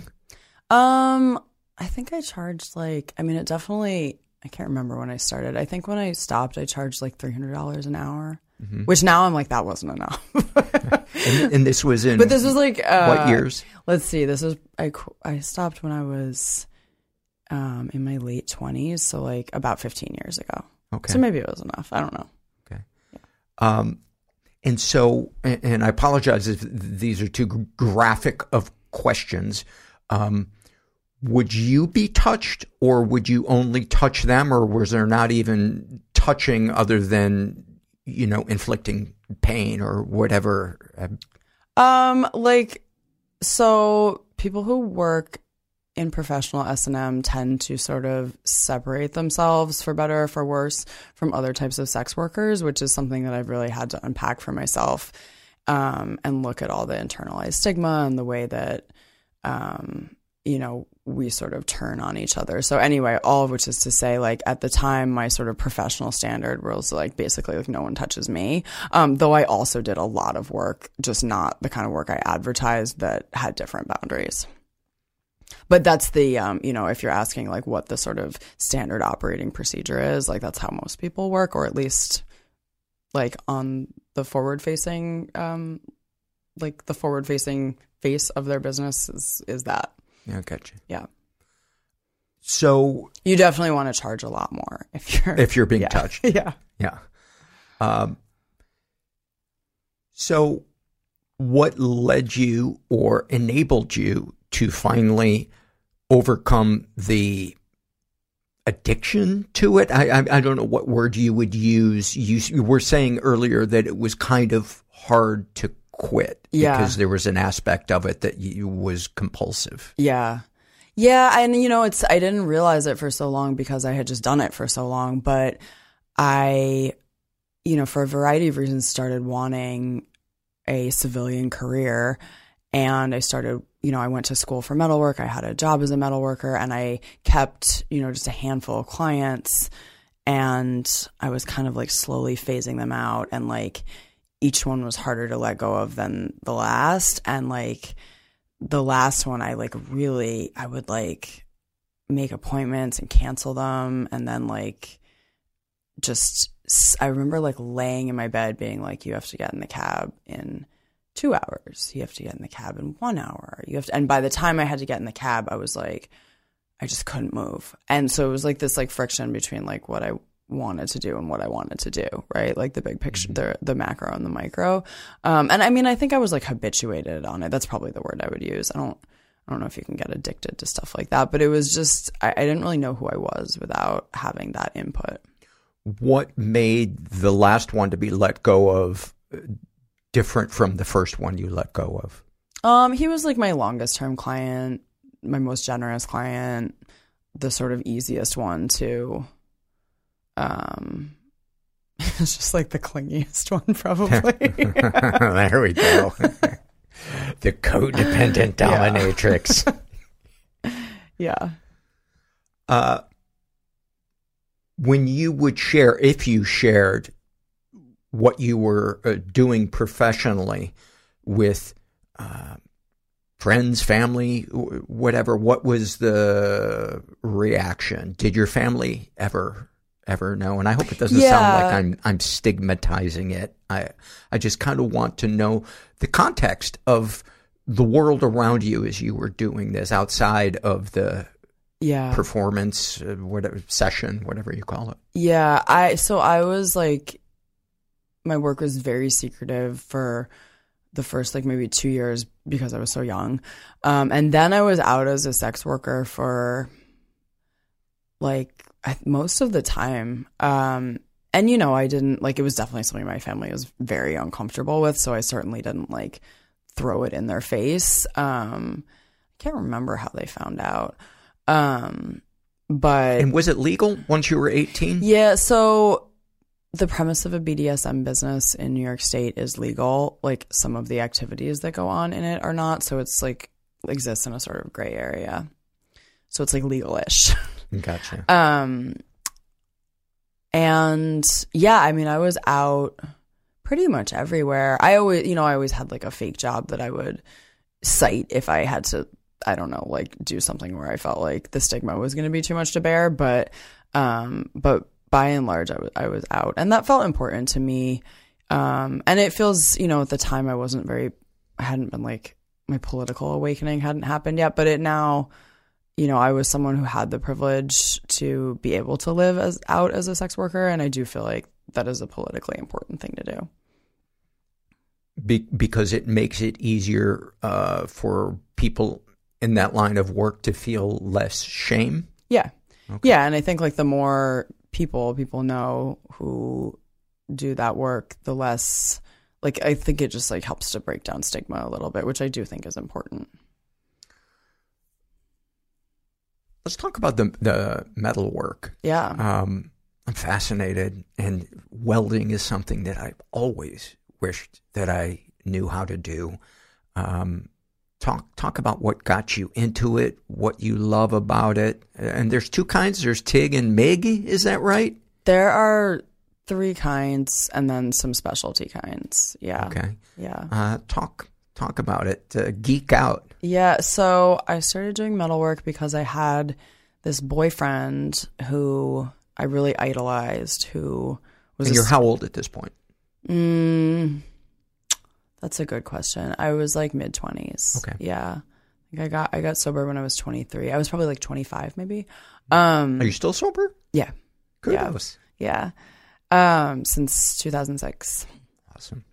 Um, I think I charged like, I mean, it definitely, I can't remember when I started. I think when I stopped, I charged like three hundred dollars an hour, mm-hmm. which now I'm like, that wasn't enough. and, and this was in But this was like, uh, what years? Let's see. This was, I, I stopped when I was um, in my late twenties. So like about fifteen years ago. Okay. So maybe it was enough. I don't know. Okay. Yeah. Um, and so, and, and I apologize if these are too graphic of questions. Um, would you be touched, or would you only touch them, or was there not even touching other than, you know, inflicting pain or whatever? Um, like, so people who work in professional S and M tend to sort of separate themselves, for better or for worse, from other types of sex workers, which is something that I've really had to unpack for myself, um, and look at all the internalized stigma and the way that, um, you know, we sort of turn on each other. So anyway, all of which is to say, like, at the time, my sort of professional standard was like basically like no one touches me. Um, though I also did a lot of work, just not the kind of work I advertised, that had different boundaries. But that's the, um, you know, if you're asking like what the sort of standard operating procedure is, like that's how most people work, or at least like on the forward facing, um, like the forward facing face of their business is, is that. Yeah, I gotcha. Yeah. So you definitely want to charge a lot more if you're if you're being yeah. touched. Yeah. Yeah. Um, so what led you or enabled you to finally overcome the addiction to it? I, I I don't know what word you would use. You, you were saying earlier that it was kind of hard to quit yeah. because there was an aspect of it that you was compulsive. Yeah. Yeah. And, you know, it's, I didn't realize it for so long because I had just done it for so long, but I, you know, for a variety of reasons started wanting a civilian career. And I started, you know, I went to school for metalwork. I had a job as a metalworker, and I kept, you know, just a handful of clients, and I was kind of like slowly phasing them out, and like each one was harder to let go of than the last. And like the last one, I like really, I would like make appointments and cancel them. And then like just, I remember like laying in my bed being like, you have to get in the cab in two hours. You have to get in the cab in one hour. You have to, and by the time I had to get in the cab, I was like, I just couldn't move. And so it was like this like friction between like what I wanted to do and what I wanted to do, right? Like the big picture, the the macro and the micro. Um, and I mean, I think I was like habituated on it. That's probably the word I would use. I don't, I don't know if you can get addicted to stuff like that, but it was just, I, I didn't really know who I was without having that input. What made the last one to be let go of different from the first one you let go of? Um, he was like my longest term client, my most generous client, the sort of easiest one to, um, it's just like the clingiest one probably. There we go. The codependent dominatrix. Yeah. Uh, when you would share, if you shared what you were uh, doing professionally with uh, friends, family, whatever, what was the reaction? Did your family ever ever know? And I hope it doesn't yeah. sound like I'm I'm stigmatizing it. I I just kind of want to know the context of the world around you as you were doing this outside of the yeah performance, uh, whatever session, whatever you call it. Yeah, I so I was like, my work was very secretive for the first like maybe two years because I was so young. Um, and then I was out as a sex worker for like I, most of the time. Um, and, you know, I didn't like, it was definitely something my family was very uncomfortable with. So I certainly didn't like throw it in their face. Um, I can't remember how they found out. Um, but. And was it legal once you were eighteen? Yeah. So the premise of a B D S M business in New York State is legal. Like some of the activities that go on in it are not. So it's like exists in a sort of gray area. So it's like legal-ish. Gotcha. Um, and yeah, I mean, I was out pretty much everywhere. I always, you know, I always had like a fake job that I would cite if I had to, I don't know, like do something where I felt like the stigma was going to be too much to bear. But, um, but by and large, I was, I was out, and that felt important to me. Um, and it feels, you know, at the time I wasn't very, I hadn't been like, my political awakening hadn't happened yet, but it now, you know, I was someone who had the privilege to be able to live as out as a sex worker. And I do feel like that is a politically important thing to do. Be- because it makes it easier uh, for people in that line of work to feel less shame? Yeah. Okay. Yeah. And I think like the more people, people know who do that work, the less, like, I think it just like helps to break down stigma a little bit, which I do think is important. Let's talk about the the metal work. Yeah. Um, I'm fascinated, and welding is something that I've always wished that I knew how to do. Um, talk talk about what got you into it, what you love about it. And there's two kinds. There's TIG and MIG. Is that right? There are three kinds, and then some specialty kinds. Yeah. Okay. Yeah. Uh, talk talk about it. Uh, geek out. Yeah. So I started doing metalwork because I had this boyfriend who I really idolized, who was. And a, you're how old at this point? Mm, that's a good question. I was like mid twenties. Okay. Yeah. Like I got I got sober when I was twenty-three. I was probably like twenty-five, maybe. Um, Are you still sober? Yeah. Kudos. Yeah. yeah. Um, since two thousand six. Awesome.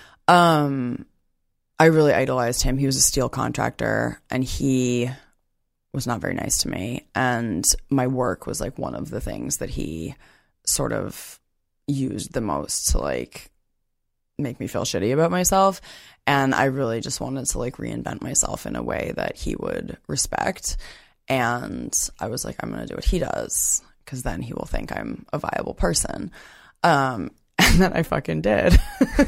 Um, I really idolized him. He was a steel contractor, and he was not very nice to me. And my work was like one of the things that he sort of used the most to like make me feel shitty about myself. And I really just wanted to like reinvent myself in a way that he would respect. And I was like, I'm going to do what he does, because then he will think I'm a viable person. Um, and then I fucking did.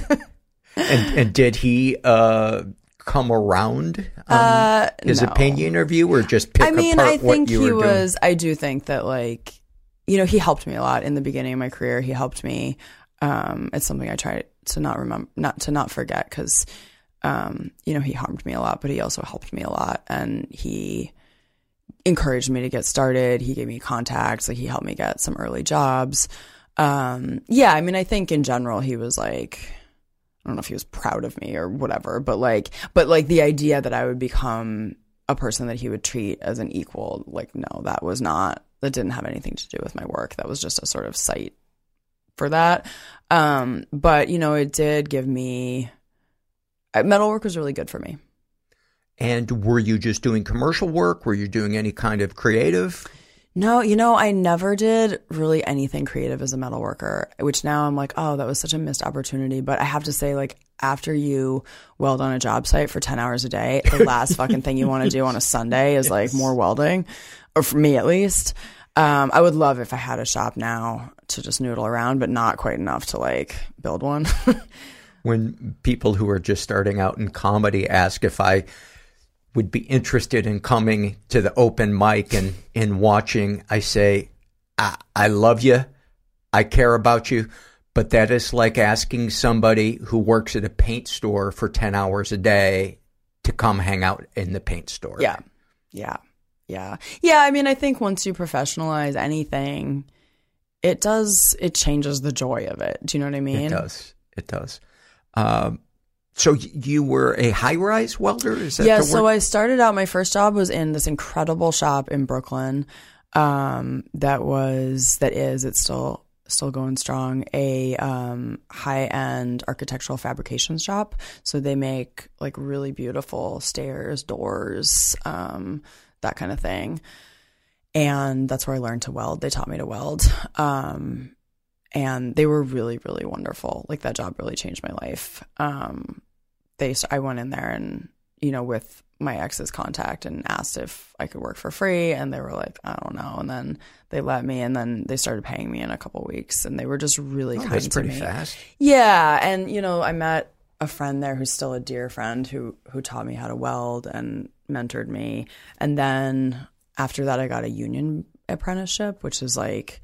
and, and did he uh, come around on uh, his no. opinion of you, or just pick I mean, apart I think what you he were doing? was, I do think that like, you know, he helped me a lot in the beginning of my career. He helped me. Um, it's something I try to not remember, not to not forget, because, um, you know, he harmed me a lot, but he also helped me a lot. And he encouraged me to get started. He gave me contacts. Like, he helped me get some early jobs. Um, yeah, I mean, I think in general, he was like, I don't know if he was proud of me or whatever, but like, but like the idea that I would become a person that he would treat as an equal, like, no, that was not, that didn't have anything to do with my work. That was just a sort of site for that. Um, but, you know, it did give me, metalwork was really good for me. And were you just doing commercial work? Were you doing any kind of creative? No, you know, I never did really anything creative as a metal worker, which now I'm like, oh, that was such a missed opportunity. But I have to say, like, after you weld on a job site for ten hours a day, the last fucking thing you want to do on a Sunday is like more welding, or for me at least. Um, I would love if I had a shop now to just noodle around, but not quite enough to like build one. When people who are just starting out in comedy ask if I would be interested in coming to the open mic and in watching, I say, I, I love you, I care about you, but that is like asking somebody who works at a paint store for ten hours a day to come hang out in the paint store. Yeah, yeah, yeah. Yeah, I mean, I think once you professionalize anything, it does, it changes the joy of it. Do you know what I mean? It does, it does. Um, So you were a high-rise welder? Is that yeah, the so word? I started out, my first job was in this incredible shop in Brooklyn um, that was, that is, it's still still going strong, a um, high-end architectural fabrication shop. So they make like really beautiful stairs, doors, um, that kind of thing. And that's where I learned to weld. They taught me to weld. Um And they were really, really wonderful. Like, that job really changed my life. Um, they, I went in there and, you know, with my ex's contact and asked if I could work for free. And they were like, I don't know. And then they let me, and then they started paying me in a couple weeks. And they were just really oh, kind that's to pretty me. fast. Yeah. And, you know, I met a friend there who's still a dear friend who, who taught me how to weld and mentored me. And then after that, I got a union apprenticeship, which is like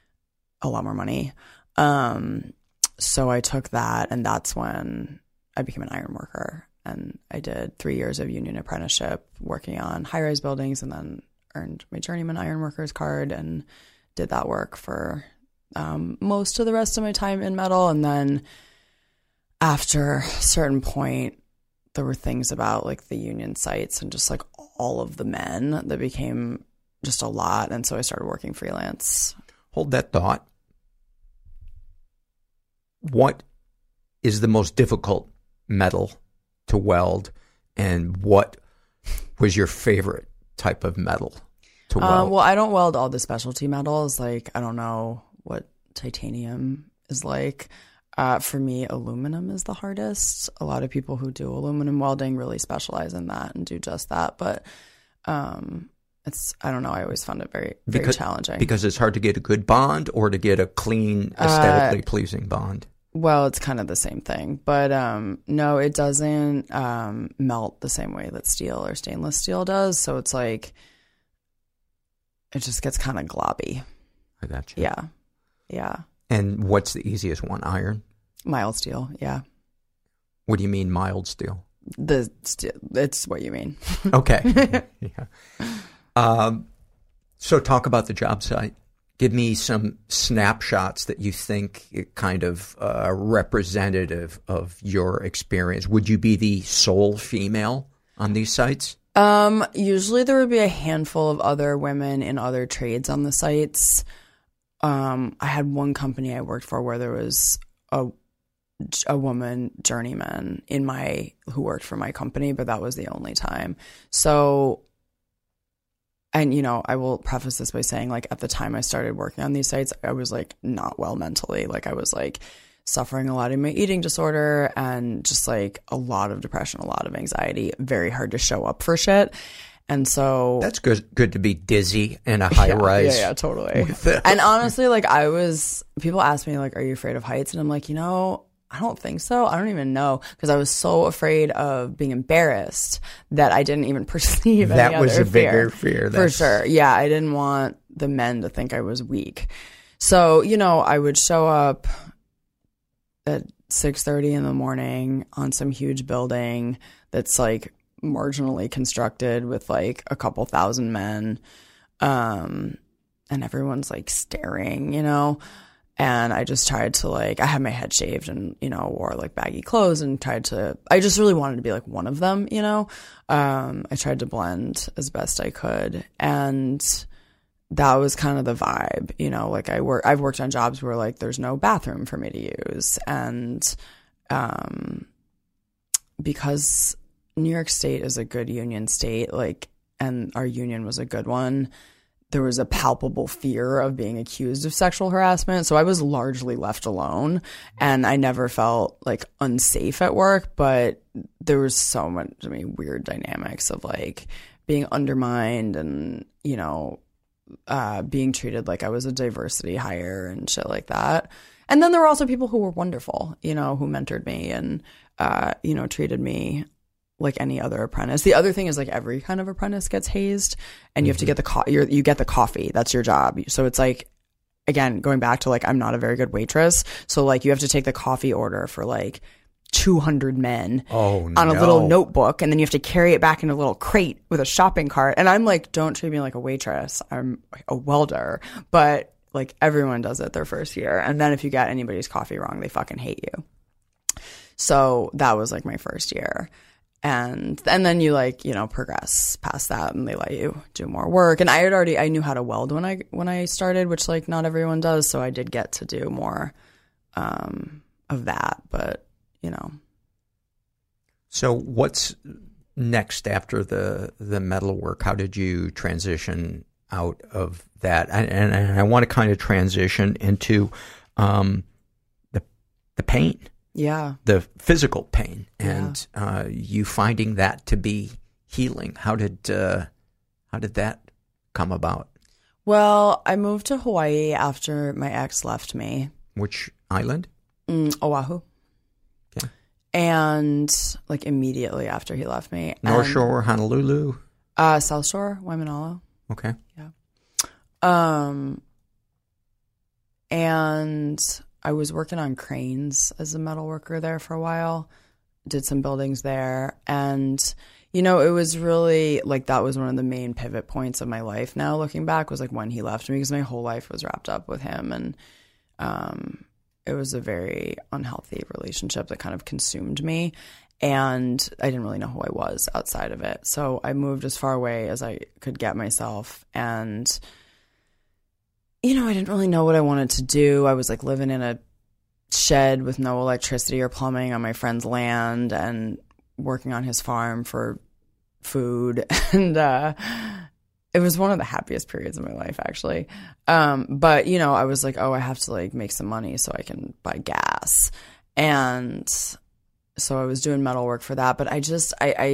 a lot more money. Um, so I took that, and that's when I became an iron worker. And I did three years of union apprenticeship working on high-rise buildings, and then earned my journeyman iron workers card and did that work for um, most of the rest of my time in metal. And then after a certain point, there were things about like the union sites and just like all of the men that became just a lot. And so I started working freelance. Hold that thought. What is the most difficult metal to weld, and what was your favorite type of metal to weld? Um, well, I don't weld all the specialty metals. Like, I don't know what titanium is like. Uh, for me, aluminum is the hardest. A lot of people who do aluminum welding really specialize in that and do just that. But um, it's, I don't know, I always found it very, very because, challenging. Because it's hard to get a good bond or to get a clean, aesthetically uh, pleasing bond? Well, it's kind of the same thing. But um, no, it doesn't um, melt the same way that steel or stainless steel does. So it's like, it just gets kind of globby. I got you. Yeah. Yeah. And what's the easiest one? Iron? Mild steel, yeah. What do you mean mild steel? The steel, it's what you mean. Okay. Yeah. Um, so talk about the job site. Give me some snapshots that you think kind of uh, representative of your experience. Would you be the sole female on these sites? Um, usually there would be a handful of other women in other trades on the sites. Um, I had one company I worked for where there was a a woman journeyman in my who worked for my company, but that was the only time. So, and you know, I will preface this by saying, like, at the time I started working on these sites, I was like not well mentally. Like I was like suffering a lot of my eating disorder and just like a lot of depression, a lot of anxiety, very hard to show up for shit. And so that's good. Good to be dizzy in a high yeah, rise. Yeah, yeah, totally. And honestly, like I was, people ask me like, "Are you afraid of heights?" And I'm like, you know, I don't think so. I don't even know, because I was so afraid of being embarrassed that I didn't even perceive any that was other a bigger fear. fear. For sure. Yeah, I didn't want the men to think I was weak. So, you know, I would show up at six thirty in the morning on some huge building that's like marginally constructed with like a couple thousand men, um, and everyone's like staring, you know. And I just tried to like, I had my head shaved and, you know, wore like baggy clothes and tried to, I just really wanted to be like one of them, you know. Um, I tried to blend as best I could. And that was kind of the vibe, you know, like I work, I've worked on jobs where like there's no bathroom for me to use. And um, because New York State is a good union state, like, and our union was a good one, there was a palpable fear of being accused of sexual harassment. So I was largely left alone, and I never felt like unsafe at work, but there was so much, I mean, weird dynamics of like being undermined and, you know, uh, being treated like I was a diversity hire and shit like that. And then there were also people who were wonderful, you know, who mentored me and, uh, you know, treated me like any other apprentice. The other thing is like every kind of apprentice gets hazed, and you have to get the co- you're, you get the coffee. That's your job. So it's like, again, going back to like, I'm not a very good waitress. So like you have to take the coffee order for like two hundred men oh, on no. a little notebook, and then you have to carry it back in a little crate with a shopping cart. And I'm like, don't treat me like a waitress. I'm a welder. But like everyone does it their first year. And then if you get anybody's coffee wrong, they fucking hate you. So that was like my first year. And and then you like, you know, progress past that, and they let you do more work. And I had already, I knew how to weld when I when I started, which like not everyone does. So I did get to do more um, of that, but you know. So what's next after the the metal work? How did you transition out of that? And, and, and I want to kind of transition into um, the the pain. Yeah. The physical pain, and yeah. uh, you finding that to be healing. How did uh, how did that come about? Well, I moved to Hawaii after my ex left me. Which island? Mm, Oahu. Okay. And like immediately after he left me. North and, Shore, Honolulu? Uh, South Shore, Waimanalo. Okay. Yeah. Um, and I was working on cranes as a metal worker there for a while, did some buildings there. And, you know, it was really like that was one of the main pivot points of my life now looking back, was like when he left me, because my whole life was wrapped up with him. And um, it was a very unhealthy relationship that kind of consumed me. And I didn't really know who I was outside of it. So I moved as far away as I could get myself. And you know, I didn't really know what I wanted to do. I was like living in a shed with no electricity or plumbing on my friend's land and working on his farm for food. And uh, it was one of the happiest periods of my life, actually. Um, but, you know, I was like, oh, I have to like make some money so I can buy gas. And so I was doing metal work for that. But I just, I, I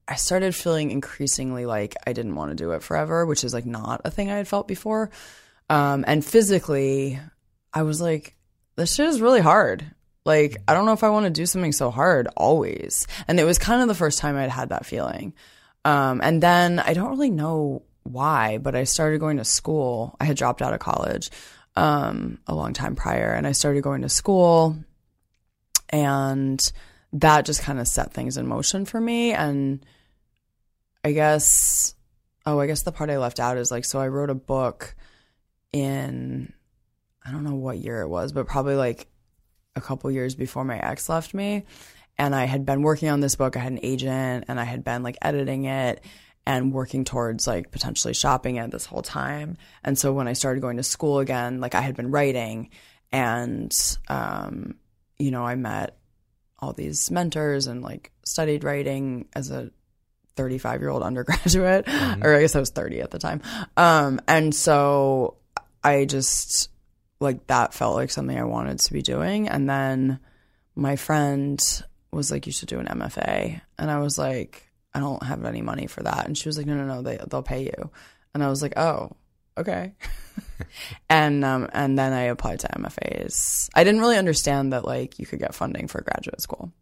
I started feeling increasingly like I didn't want to do it forever, which is like not a thing I had felt before. Um, and physically, I was like, this shit is really hard. Like, I don't know if I want to do something so hard always. And it was kind of the first time I'd had that feeling. Um, and then I don't really know why, but I started going to school. I had dropped out of college um, a long time prior, and I started going to school, and that just kind of set things in motion for me. And I guess, oh, I guess the part I left out is like, so I wrote a book in, I don't know what year it was, but probably like a couple years before my ex left me. And I had been working on this book. I had an agent, and I had been like editing it and working towards like potentially shopping it this whole time. And so when I started going to school again, like I had been writing, and, um, you know, I met all these mentors and like studied writing as a thirty-five year old undergraduate, mm-hmm. or I guess I was thirty at the time. Um, and so I just like, that felt like something I wanted to be doing. And then my friend was like, you should do an M F A. And I was like, I don't have any money for that. And she was like, no, no, no, they, they'll pay you. And I was like, oh, okay. and um, and then I applied to M F As. I didn't really understand that like you could get funding for graduate school.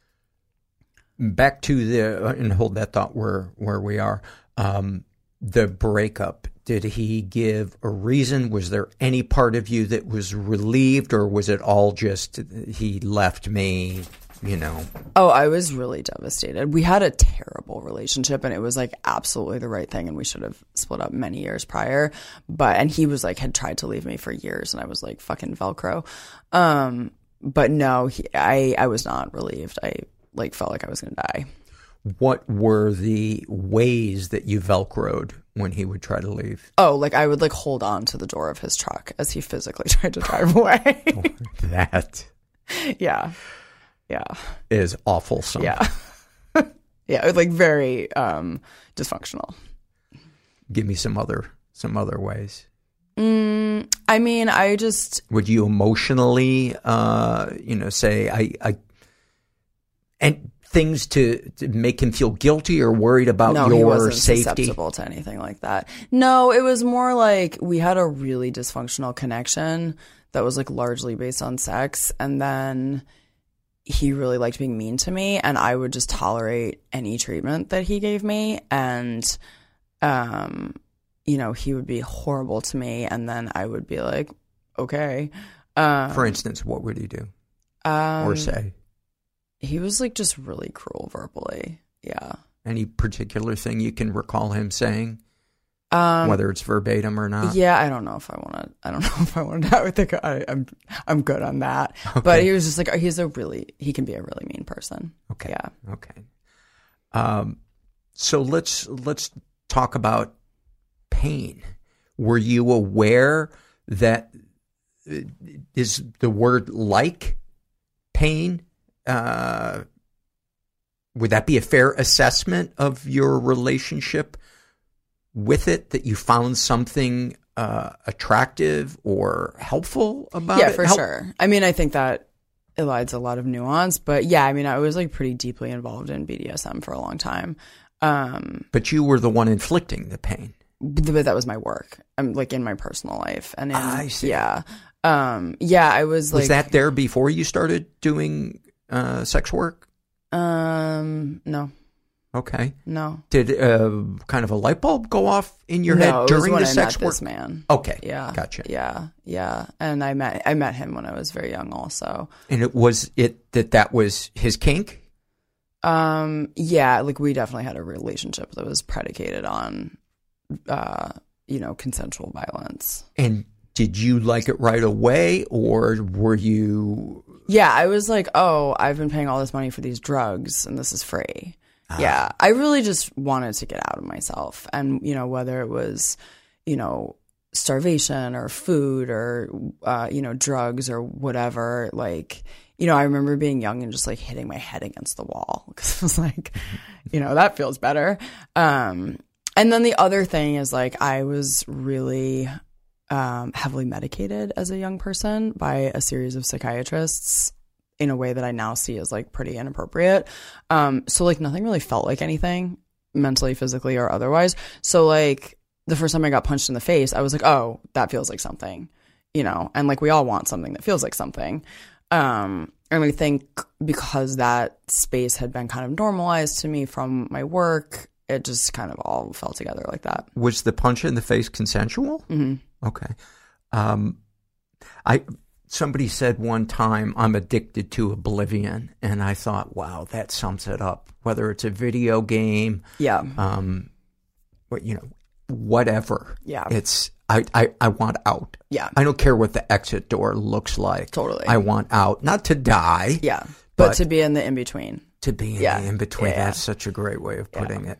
Back to the, and hold that thought where, where we are, um, the breakup. Did he give a reason? Was there any part of you that was relieved, or was it all just he left me, you know? Oh, I was really devastated. We had a terrible relationship, and it was like absolutely the right thing, and we should have split up many years prior. But, and he was like, had tried to leave me for years, and I was like fucking Velcro. Um, but no, he, I, I was not relieved. I like felt like I was going to die. What were the ways that you Velcroed when he would try to leave? Oh, like I would like hold on to the door of his truck as he physically tried to drive away. That. Yeah. Yeah. Is awful. Yeah. Yeah. It was like very um, dysfunctional. Give me some other, some other ways. Mm, I mean, I just. Would you emotionally, uh, you know, say, I, I, and things to, to make him feel guilty or worried about no, your he wasn't safety? Susceptible to anything like that. No, it was more like we had a really dysfunctional connection that was like largely based on sex, and then he really liked being mean to me, and I would just tolerate any treatment that he gave me, and um, you know, he would be horrible to me, and then I would be like, okay. Um, For instance, what would he do um, or say? He was like just really cruel verbally. Yeah. Any particular thing you can recall him saying, um, whether it's verbatim or not? Yeah, I don't know if I want to. I don't know if I want to. I would think I, I'm I'm good on that. Okay. But he was just like, he's a really he can be a really mean person. Okay. Yeah. Okay. Um, so let's let's talk about pain. Were you aware that is the word like pain? Uh, would that be a fair assessment of your relationship with it, that you found something uh, attractive or helpful about yeah, it? for Help- sure. I mean, I think that elides a lot of nuance, but yeah, I mean, I was like pretty deeply involved in B D S M for a long time. Um, but you were the one inflicting the pain. But that was my work. I'm like in my personal life, and in, I see. Yeah, um, yeah, I was like. Was that there before you started doing uh, sex work? Um, no. Okay. No. Did uh, kind of a light bulb go off in your no, head during it was when the I sex met work? This man. Okay. Yeah. Gotcha. Yeah. Yeah. And I met I met him when I was very young, also. And it was it that that was his kink? Um. Yeah. Like we definitely had a relationship that was predicated on, uh, you know, consensual violence. And did you like it right away, or were you? Yeah, I was like, oh, I've been paying all this money for these drugs, and this is free. Ah. Yeah, I really just wanted to get out of myself. And, you know, whether it was, you know, starvation or food or, uh, you know, drugs or whatever, like, you know, I remember being young and just like hitting my head against the wall because I was like, you know, that feels better. Um, and then the other thing is like I was really um, heavily medicated as a young person by a series of psychiatrists. in a way that I now see as like pretty inappropriate. Um, so like nothing really felt like anything mentally, physically, or otherwise. So like the first time I got punched in the face, I was like, oh, that feels like something, you know, and like we all want something that feels like something. Um, and I think because that space had been kind of normalized to me from my work, it just kind of all fell together like that. Was the punch in the face consensual? Mm-hmm. Okay. Um, I somebody said one time, I'm addicted to oblivion, and I thought, wow, that sums it up. Whether it's a video game, yeah, um, what you know, whatever. Yeah, it's I, I I want out. Yeah, I don't care what the exit door looks like. Totally, I want out, not to die. Yeah, but, but to be in the in between. To be in yeah. the in between. Yeah. That's such a great way of putting yeah. it.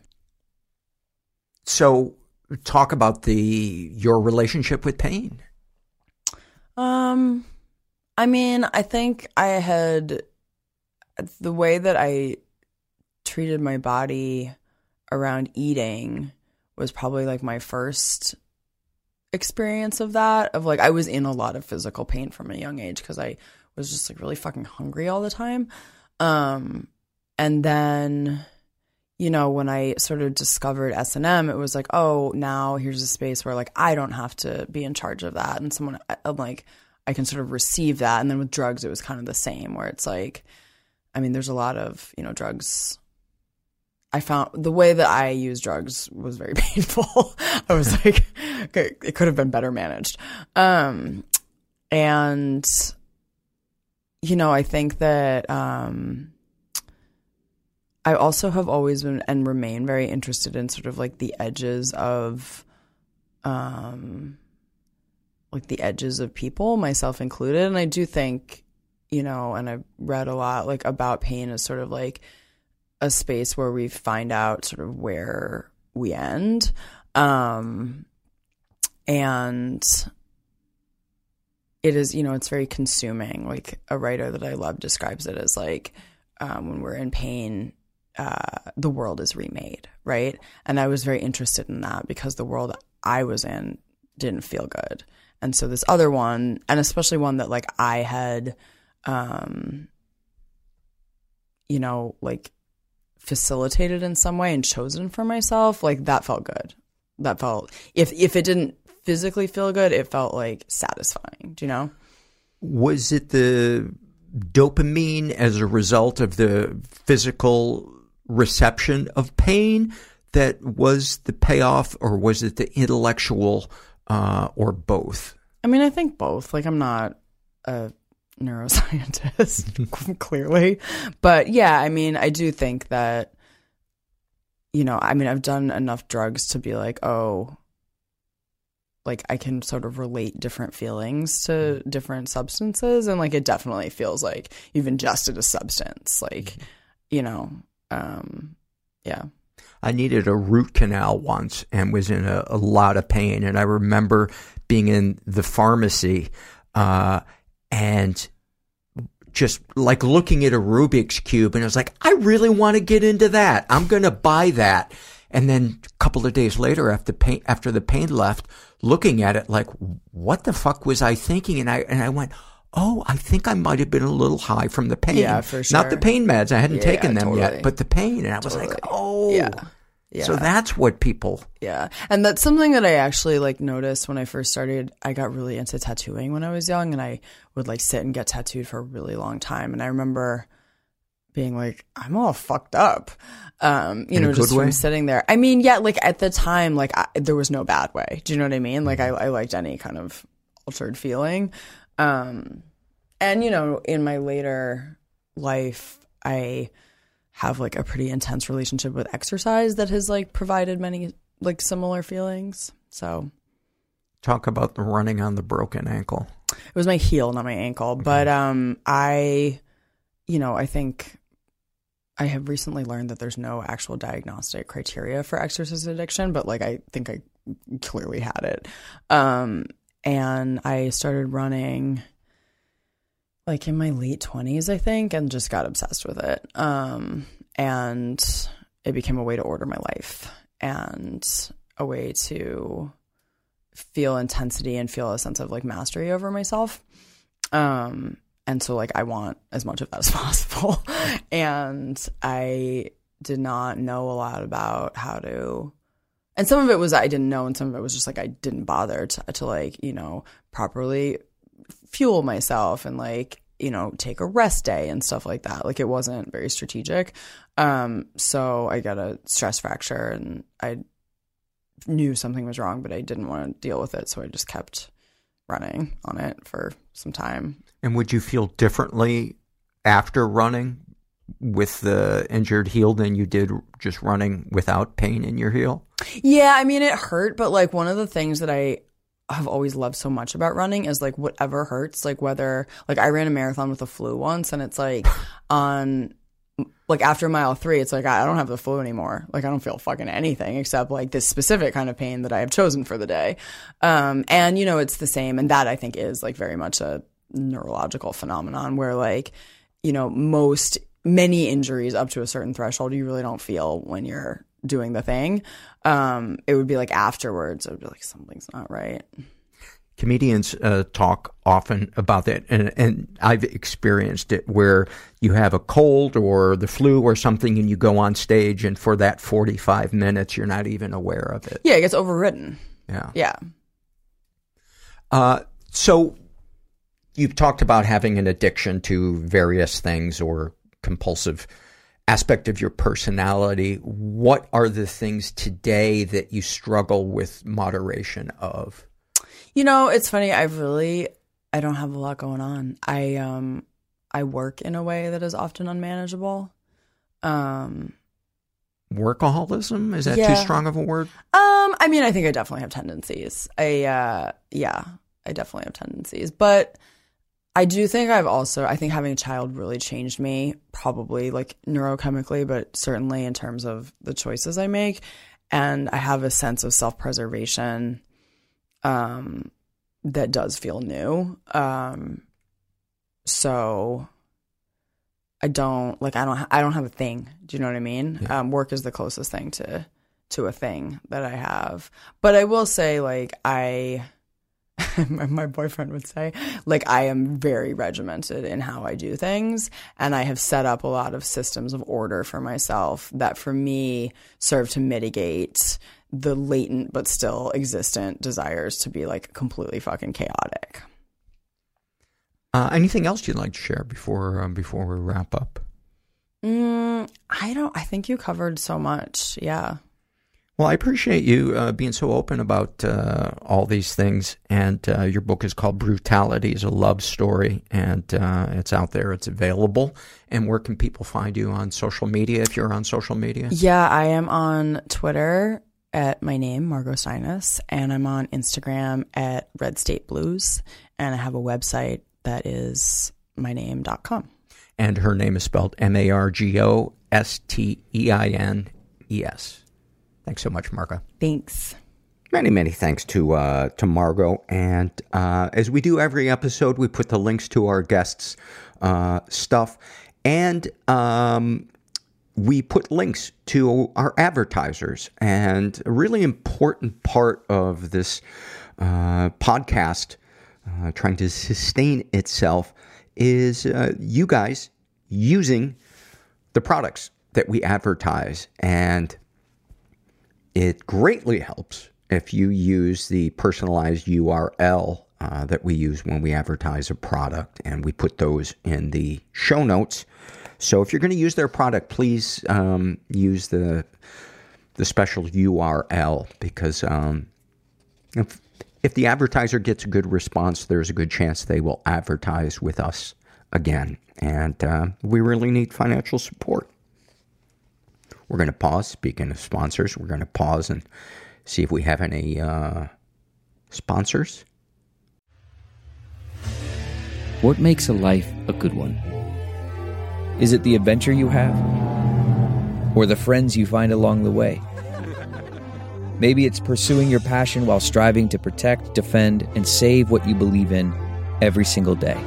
So, talk about the your relationship with pain. Um, I mean, I think I had the way that I treated my body around eating was probably like my first experience of that. Of like, I was in a lot of physical pain from a young age because I was just like really fucking hungry all the time. Um, and then, you know, when I sort of discovered S and M, it was like, oh, now here's a space where like I don't have to be in charge of that, and someone I'm like I can sort of receive that. And then with drugs, it was kind of the same, where it's like, I mean, there's a lot of, you know, drugs. I found the way that I use drugs was very painful. I was like, okay, it could have been better managed. Um, and, you know, I think that um, I also have always been and remain very interested in sort of like the edges of, um, like the edges of people, myself included. And I do think, you know, and I've read a lot like about pain as sort of like a space where we find out sort of where we end. Um, and it is, you know, it's very consuming. Like a writer that I love describes it as like, um, when we're in pain, uh, the world is remade, right? And I was very interested in that because the world I was in didn't feel good. And so this other one, and especially one that like I had, um, you know, like facilitated in some way and chosen for myself, like that felt good. That felt, if if it didn't physically feel good, it felt like satisfying. Do you know? Was it the dopamine as a result of the physical reception of pain that was the payoff, or was it the intellectual, uh, or both? I mean, I think both. Like, I'm not a neuroscientist, clearly. But yeah, I mean, I do think that, you know, I mean, I've done enough drugs to be like, oh, like I can sort of relate different feelings to different substances. And like, it definitely feels like you've ingested a substance. Like, you know, um, yeah. I needed a root canal once and was in a, a lot of pain. And I remember being in the pharmacy, uh, and just like looking at a Rubik's Cube, and I was like, I really want to get into that. I'm going to buy that. And then a couple of days later, after pain, after the pain left, looking at it like, what the fuck was I thinking? And I, and I went, oh, I think I might have been a little high from the pain. Yeah, for sure. Not the pain meds. I hadn't yeah, taken them totally. yet, but the pain. And I was totally. like, oh, yeah. Yeah. So that's what people. Yeah. And that's something that I actually like noticed when I first started. I got really into tattooing when I was young, and I would like sit and get tattooed for a really long time. And I remember being like, I'm all fucked up. Um, you In know, a just good way? from sitting there. I mean, yeah, like at the time, like I, there was no bad way. Do you know what I mean? Like I, I liked any kind of altered feeling. Um, and you know, in my later life, I have like a pretty intense relationship with exercise that has like provided many like similar feelings. So Talk about the running on the broken ankle. it was my heel, not my ankle. Okay. But um, I, you know, I think I have recently learned that there's no actual diagnostic criteria for exercise addiction, but like I think I clearly had it. Um, and I started running like in my late twenties, I think, and just got obsessed with it. Um, and it became a way to order my life and a way to feel intensity and feel a sense of like mastery over myself. Um, and so like I want as much of that as possible. And I did not know a lot about how to, and some of it was I didn't know, and some of it was just like I didn't bother to, to like, you know, properly fuel myself and like, you know, take a rest day and stuff like that. Like it wasn't very strategic. Um, so I got a stress fracture, and I knew something was wrong, but I didn't want to deal with it. So I just kept running on it for some time. And would you feel differently after running with the injured heel than you did just running without pain in your heel? Yeah, I mean, it hurt, but like one of the things that I have always loved so much about running is like whatever hurts, like whether like I ran a marathon with the flu once, and it's like on like after mile three, it's like I don't have the flu anymore. Like I don't feel fucking anything except like this specific kind of pain that I have chosen for the day. Um, and you know, it's the same. And that I think is like very much a neurological phenomenon where like, you know, most many injuries up to a certain threshold, you really don't feel when you're doing the thing. Um, it would be like afterwards, it would be like something's not right. Comedians uh, talk often about that, and, and I've experienced it where you have a cold or the flu or something, and you go on stage, and for that forty-five minutes, you're not even aware of it. Yeah, it gets overridden. Yeah. Yeah. Uh, so you've talked about having an addiction to various things or compulsive aspect of your personality. What are the things today that you struggle with moderation of? You know, it's funny. I really, I don't have a lot going on. I, um, I work in a way that is often unmanageable. Um, Workaholism? Is that yeah. too strong of a word? Um, I mean, I think I definitely have tendencies. I, uh, yeah, I definitely have tendencies, but I do think I've also, I think having a child really changed me, probably like neurochemically, but certainly in terms of the choices I make. And I have a sense of self-preservation um, that does feel new. Um, so I don't, like, I don't, I don't have a thing. Do you know what I mean? Yeah. Um, work is the closest thing to, to a thing that I have. But I will say, like, I... my boyfriend would say, like, I am very regimented in how I do things, and I have set up a lot of systems of order for myself that for me serve to mitigate the latent but still existent desires to be like completely fucking chaotic. Uh, anything else you'd like to share before um, before we wrap up? Mm, I don't, I think you covered so much. Yeah. Well, I appreciate you uh, being so open about uh, all these things, and uh, your book is called Brutality is a Love Story, and uh, it's out there, it's available. And where can people find you on social media, if you're on social media? Yeah, I am on Twitter at my name, Margot Steinus, and I'm on Instagram at Red State Blues, and I have a website that is my name dot com. And her name is spelled M A R G O S T E I N E S. Thanks so much, Margot. Thanks. Many, many thanks to uh, to Margot. And uh, as we do every episode, we put the links to our guests' uh, stuff. And um, we put links to our advertisers. And a really important part of this uh, podcast, uh, trying to sustain itself, is uh, you guys using the products that we advertise. And it greatly helps if you use the personalized U R L uh, that we use when we advertise a product, and we put those in the show notes. So if you're going to use their product, please um, use the the special U R L, because um, if, if the advertiser gets a good response, there's a good chance they will advertise with us again. And uh, we really need financial support. We're going to pause. Speaking of sponsors, we're going to pause and see if we have any uh, sponsors. What makes a life a good one? Is it the adventure you have? Or the friends you find along the way? Maybe it's pursuing your passion while striving to protect, defend, and save what you believe in every single day.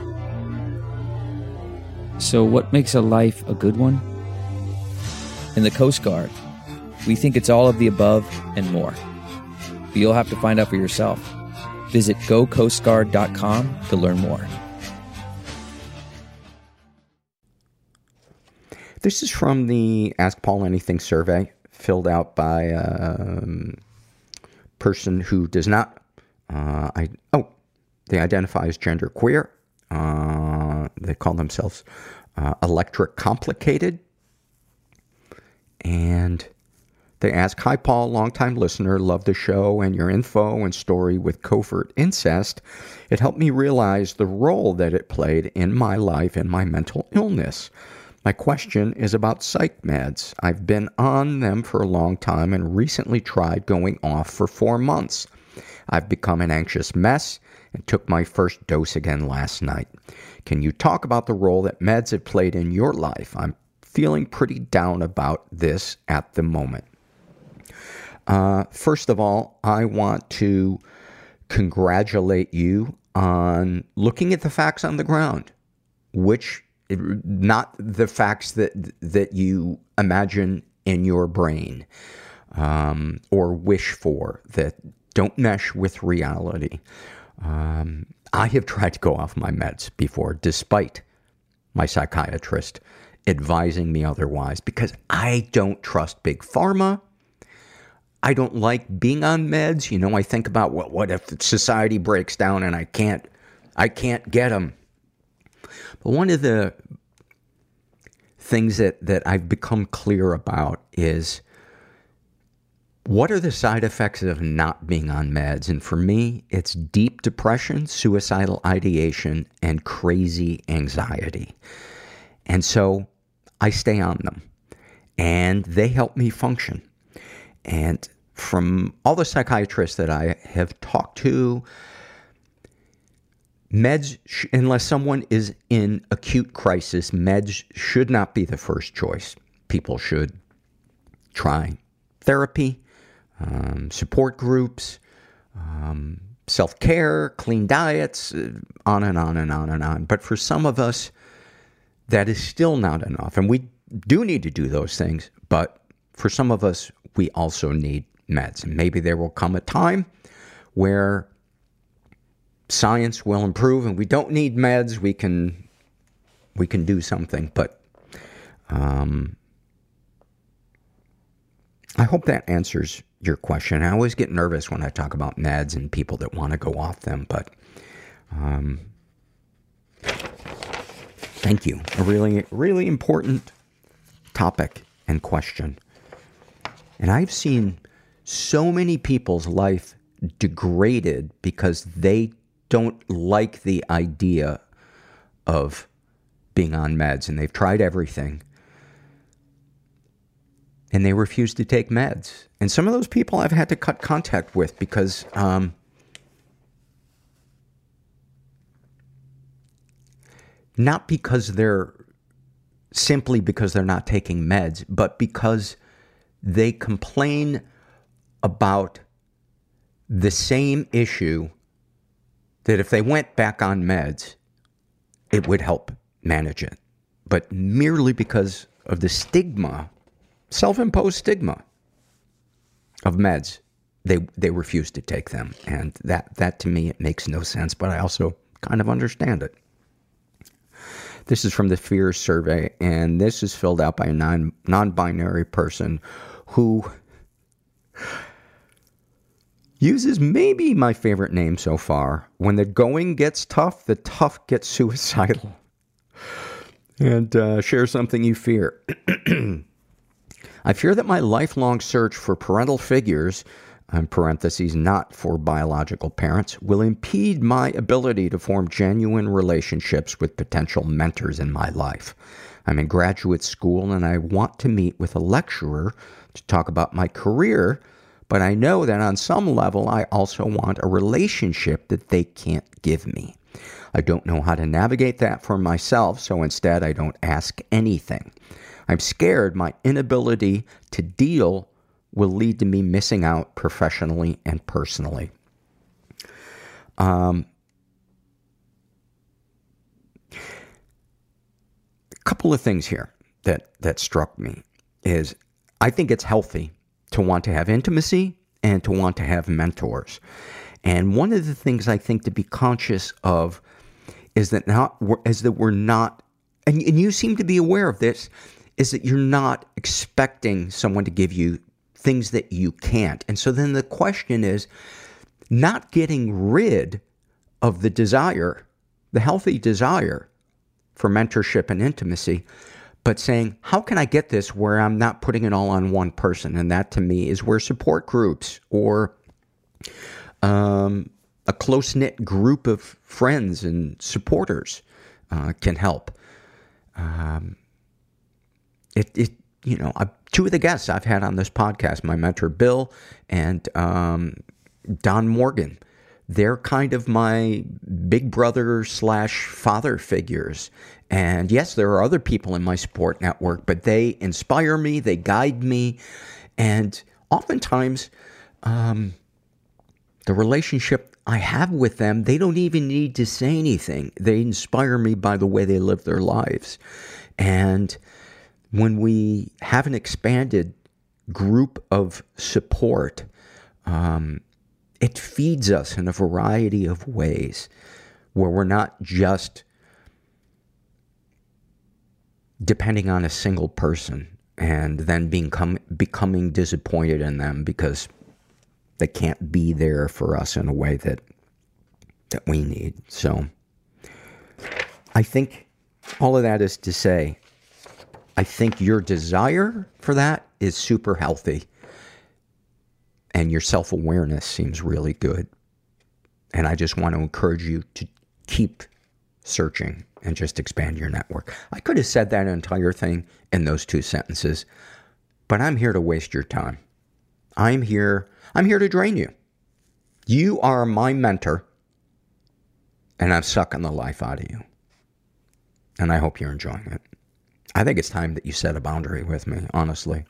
So what makes a life a good one? In the Coast Guard, we think it's all of the above and more. But you'll have to find out for yourself. Visit go coast guard dot com to learn more. This is from the Ask Paul Anything survey, filled out by a um, person who does not, uh, I oh, they identify as genderqueer. Uh, they call themselves uh, electric complicated. And they ask, hi Paul, longtime listener, love the show and your info and story with covert incest. It helped me realize the role that it played in my life and my mental illness. My question is about psych meds. I've been on them for a long time and recently tried going off for four months. I've become an anxious mess and took my first dose again last night. Can you talk about the role that meds have played in your life? I'm feeling pretty down about this at the moment. Uh, first of all, I want to congratulate you on looking at the facts on the ground, which not the facts that that you imagine in your brain um, or wish for that don't mesh with reality. Um, I have tried to go off my meds before, despite my psychiatrist advising me otherwise, because I don't trust big pharma. I don't like being on meds. You know, I think about what what if society breaks down and I can't I can't get them. But one of the things that, that I've become clear about is what are the side effects of not being on meds? And for me, it's deep depression, suicidal ideation, and crazy anxiety. And so I stay on them, and they help me function. And from all the psychiatrists that I have talked to, meds, sh- unless someone is in acute crisis, meds should not be the first choice. People should try therapy, um, support groups, um, self-care, clean diets, uh, on and on and on and on. But for some of us, that is still not enough. And we do need to do those things. But for some of us, we also need meds. And maybe there will come a time where science will improve and we don't need meds. We can, we can do something. But um, I hope that answers your question. I always get nervous when I talk about meds and people that want to go off them. But um, thank you. A really, really important topic and question. And I've seen so many people's life degraded because they don't like the idea of being on meds, and they've tried everything and they refuse to take meds. And some of those people I've had to cut contact with because um, not because they're simply because they're not taking meds, but because they complain about the same issue that if they went back on meds, it would help manage it. But merely because of the stigma, self-imposed stigma of meds, they they refuse to take them. And that, that to me, it makes no sense, but I also kind of understand it. This is from the Fears survey, and this is filled out by a non, non-binary person who uses maybe my favorite name so far. When the going gets tough, the tough gets suicidal. And uh, share something you fear. I fear that my lifelong search for parental figures, in parentheses, not for biological parents, will impede my ability to form genuine relationships with potential mentors in my life. I'm in graduate school and I want to meet with a lecturer to talk about my career, but I know that on some level I also want a relationship that they can't give me. I don't know how to navigate that for myself, so instead I don't ask anything. I'm scared my inability to deal will lead to me missing out professionally and personally. Um, a couple of things here that, that struck me is I think it's healthy to want to have intimacy and to want to have mentors. And one of the things I think to be conscious of is that not is that we're not, and, and you seem to be aware of this, is that you're not expecting someone to give you things that you can't. And so then the question is not getting rid of the desire, the healthy desire for mentorship and intimacy, but saying, how can I get this where I'm not putting it all on one person? And that to me is where support groups or um, a close-knit group of friends and supporters uh, can help. Um, it, it, you know, I, two of the guests I've had on this podcast, my mentor Bill and um, Don Morgan, they're kind of my big brother slash father figures. And yes, there are other people in my support network, but they inspire me, they guide me, and oftentimes um, the relationship I have with them, they don't even need to say anything. They inspire me by the way they live their lives. And when we have an expanded group of support, um, it feeds us in a variety of ways where we're not just depending on a single person and then being come, becoming disappointed in them because they can't be there for us in a way that that we need. So I think all of that is to say, I think your desire for that is super healthy and your self-awareness seems really good. And I just want to encourage you to keep searching and just expand your network. I could have said that entire thing in those two sentences, but I'm here to waste your time. I'm here, I'm here to drain you. You are my mentor, and I'm sucking the life out of you. And I hope you're enjoying it. I think it's time that you set a boundary with me, honestly.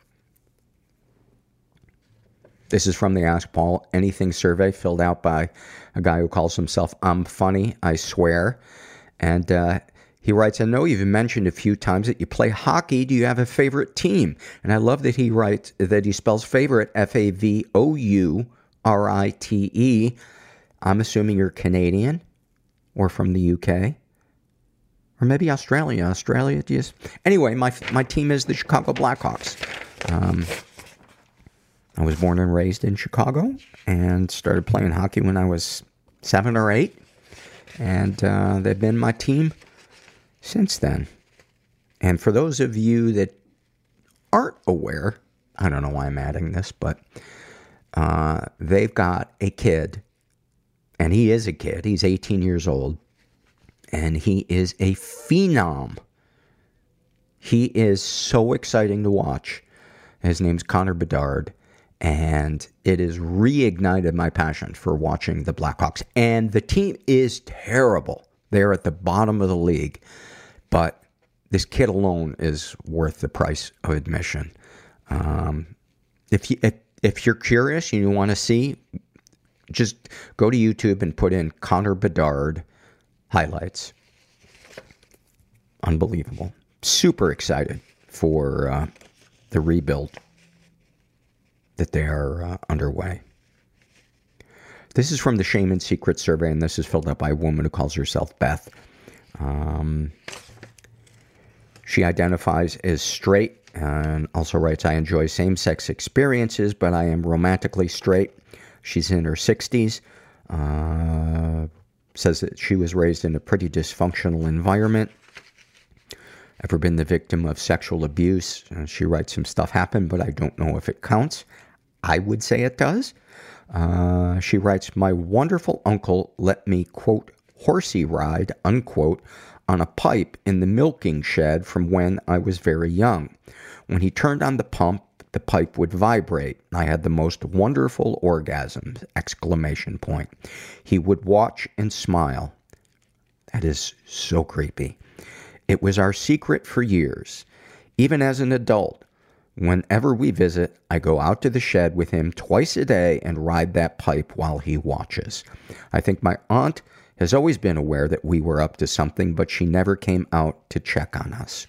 This is from the Ask Paul Anything survey filled out by a guy who calls himself I'm Funny, I Swear. And uh, he writes, I know you've mentioned a few times that you play hockey. Do you have a favorite team? And I love that he writes, that he spells favorite F A V O U R I T E. I'm assuming you're Canadian or from the U K. Or maybe Australia. Australia, just... Anyway, my my team is the Chicago Blackhawks. Um, I was born and raised in Chicago and started playing hockey when I was seven or eight. And uh, they've been my team since then. And for those of you that aren't aware, I don't know why I'm adding this, but uh, they've got a kid, and he is a kid. He's eighteen years old, and he is a phenom. He is so exciting to watch. His name's Connor Bedard. And it has reignited my passion for watching the Blackhawks. And the team is terrible. They're at the bottom of the league. But this kid alone is worth the price of admission. Um, if, you, if, if you're curious and you want to see, just go to YouTube and put in Connor Bedard highlights. Unbelievable. Super excited for uh, the rebuild that they are uh, underway. This is from the Shame and Secret survey, and this is filled out by a woman who calls herself Beth. Um, she identifies as straight and also writes, I enjoy same-sex experiences, but I am romantically straight. She's in her sixties. Uh, says that she was raised in a pretty dysfunctional environment. Ever been the victim of sexual abuse? Uh, she writes some stuff happened, but I don't know if it counts. I would say it does. Uh, she writes, my wonderful uncle let me, quote, horsey ride, unquote, on a pipe in the milking shed from when I was very young. When he turned on the pump, the pipe would vibrate. I had the most wonderful orgasms, exclamation point. He would watch and smile. That is so creepy. It was our secret for years. Even as an adult, whenever we visit, I go out to the shed with him twice a day and ride that pipe while he watches. I think my aunt has always been aware that we were up to something, but she never came out to check on us.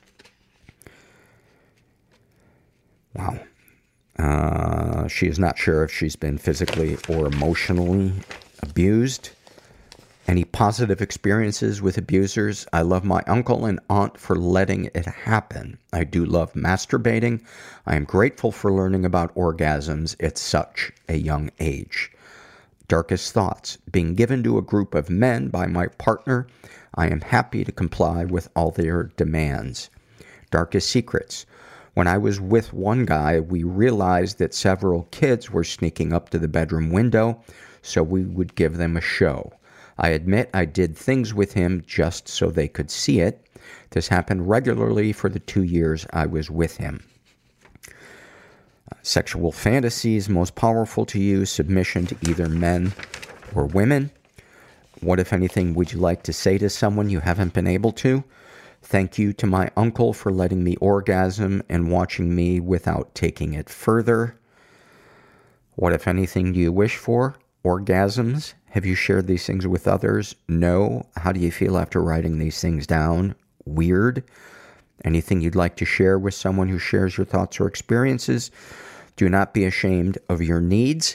Wow. Uh, she is not sure if she's been physically or emotionally abused. Any positive experiences with abusers? I love my uncle and aunt for letting it happen. I do love masturbating. I am grateful for learning about orgasms at such a young age. Darkest thoughts. Being given to a group of men by my partner, I am happy to comply with all their demands. Darkest secrets. When I was with one guy, we realized that several kids were sneaking up to the bedroom window, so we would give them a show. I admit I did things with him just so they could see it. This happened regularly for the two years I was with him. Uh, sexual fantasies most powerful to you, submission to either men or women. What, if anything, would you like to say to someone you haven't been able to? Thank you to my uncle for letting me orgasm and watching me without taking it further. What, if anything, do you wish for? Orgasms. Have you shared these things with others? No. How do you feel after writing these things down? Weird. Anything you'd like to share with someone who shares your thoughts or experiences? Do not be ashamed of your needs.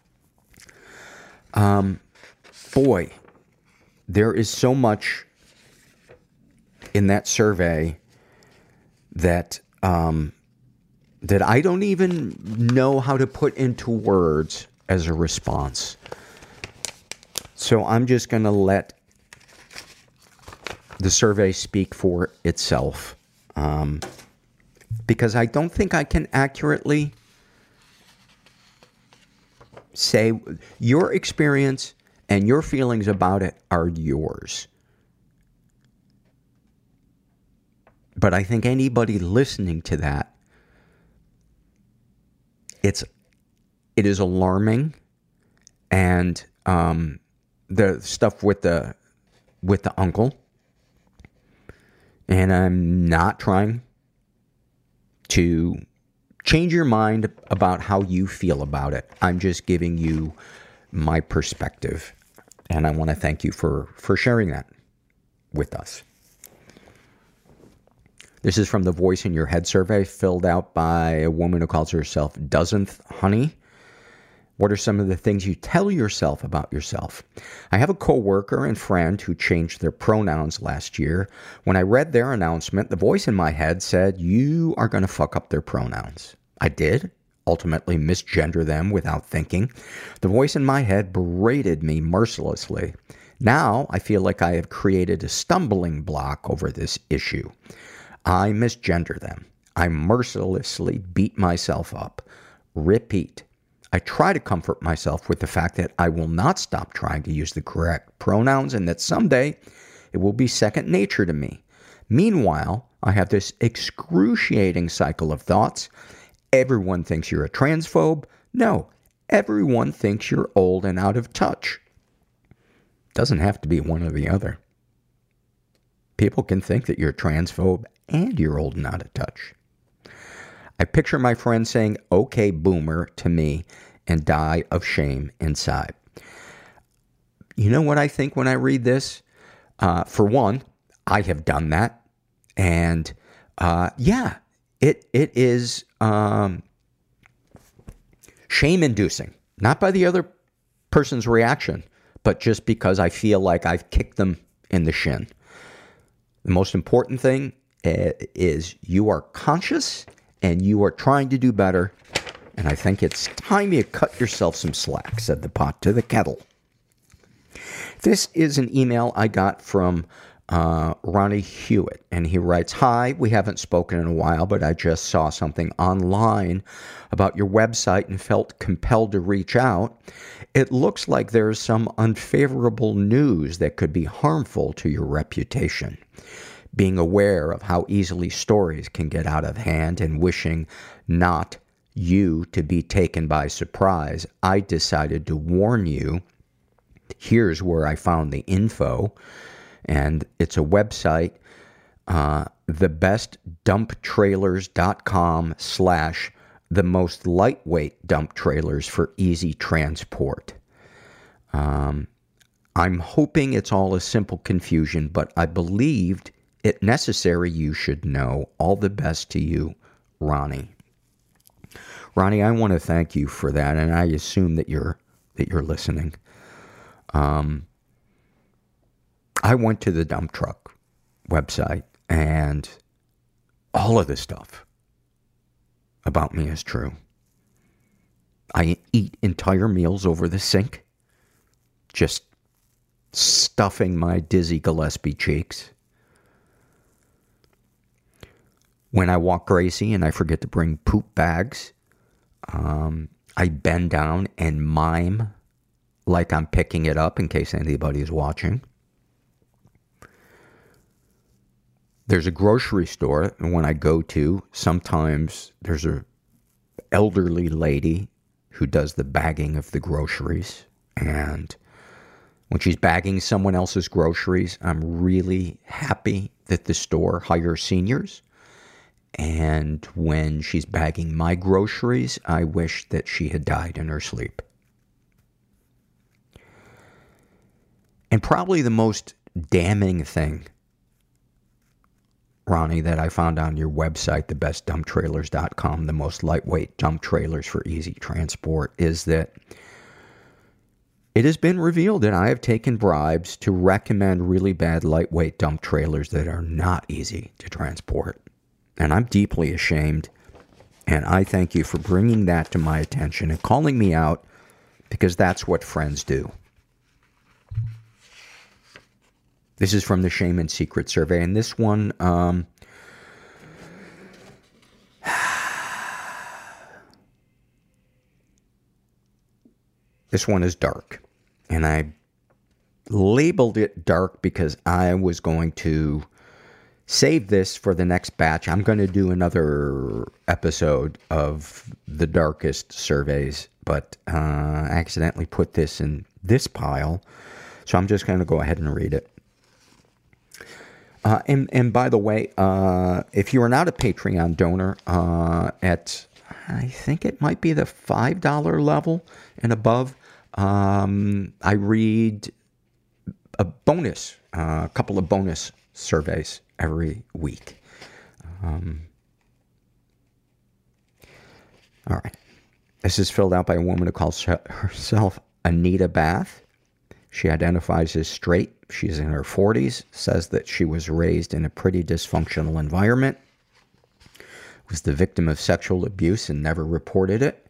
Um, boy, there is so much in that survey that um, that I don't even know how to put into words as a response. So I'm just going to let the survey speak for itself. Um, because I don't think I can accurately say your experience and your feelings about it are yours. But I think anybody listening to that, it's it is alarming, and um, the stuff with the with the uncle, and I'm not trying to change your mind about how you feel about it. I'm just giving you my perspective, and I want to thank you for for sharing that with us. This is from the Voice in Your Head survey, filled out by a woman who calls herself Dozenth Honey. What are some of the things you tell yourself about yourself? I have a coworker and friend who changed their pronouns last year. When I read their announcement, the voice in my head said, you are going to fuck up their pronouns. I did, ultimately misgender them without thinking. The voice in my head berated me mercilessly. Now I feel like I have created a stumbling block over this issue. I misgender them. I mercilessly beat myself up. Repeat. I try to comfort myself with the fact that I will not stop trying to use the correct pronouns and that someday it will be second nature to me. Meanwhile, I have this excruciating cycle of thoughts. Everyone thinks you're a transphobe. No, everyone thinks you're old and out of touch. Doesn't have to be one or the other. People can think that you're a transphobe and you're old and out of touch. I picture my friend saying, okay, boomer, to me and die of shame inside. You know what I think when I read this? Uh, for one, I have done that. And uh, yeah, it it is um, shame-inducing. Not by the other person's reaction, but just because I feel like I've kicked them in the shin. The most important thing uh, is you are conscious and you are trying to do better, and I think it's time you cut yourself some slack, said the pot to the kettle. This is an email I got from uh, Ronnie Hewitt, and he writes, hi, we haven't spoken in a while, but I just saw something online about your website and felt compelled to reach out. It looks like there's some unfavorable news that could be harmful to your reputation. Being aware of how easily stories can get out of hand and wishing not you to be taken by surprise, I decided to warn you. Here's where I found the info, and it's a website, uh, thebestdumptrailers.com slash the most lightweight dump trailers for easy transport. Um, I'm hoping it's all a simple confusion, but I believed it necessary you should know. All the best to you, Ronnie. Ronnie, I want to thank you for that, and I assume that you're that you're listening. Um, I went to the dump truck website, and all of this stuff about me is true. I eat entire meals over the sink, just stuffing my Dizzy Gillespie cheeks. When I walk Gracie and I forget to bring poop bags, um, I bend down and mime like I'm picking it up in case anybody is watching. There's a grocery store, and when I go to, sometimes there's a elderly lady who does the bagging of the groceries, and when she's bagging someone else's groceries, I'm really happy that the store hires seniors. And when she's bagging my groceries, I wish that she had died in her sleep. And probably the most damning thing, Ronnie, that I found on your website, the best dump trailers dot com, the most lightweight dump trailers for easy transport, is that it has been revealed that I have taken bribes to recommend really bad lightweight dump trailers that are not easy to transport. And I'm deeply ashamed, and I thank you for bringing that to my attention and calling me out, because that's what friends do. This is from the Shame and Secret survey, and this one, um, this one is dark, and I labeled it dark because I was going to save this for the next batch. I'm going to do another episode of the darkest surveys, but uh, I accidentally put this in this pile, so I'm just going to go ahead and read it. Uh, and, and by the way, uh, if you are not a Patreon donor uh, at, I think it might be the five dollar level and above, um, I read a bonus, uh, a couple of bonus surveys every week. Um, all right. This is filled out by a woman who calls herself Anita Bath. She identifies as straight. She's in her forties, says that she was raised in a pretty dysfunctional environment, was the victim of sexual abuse and never reported it.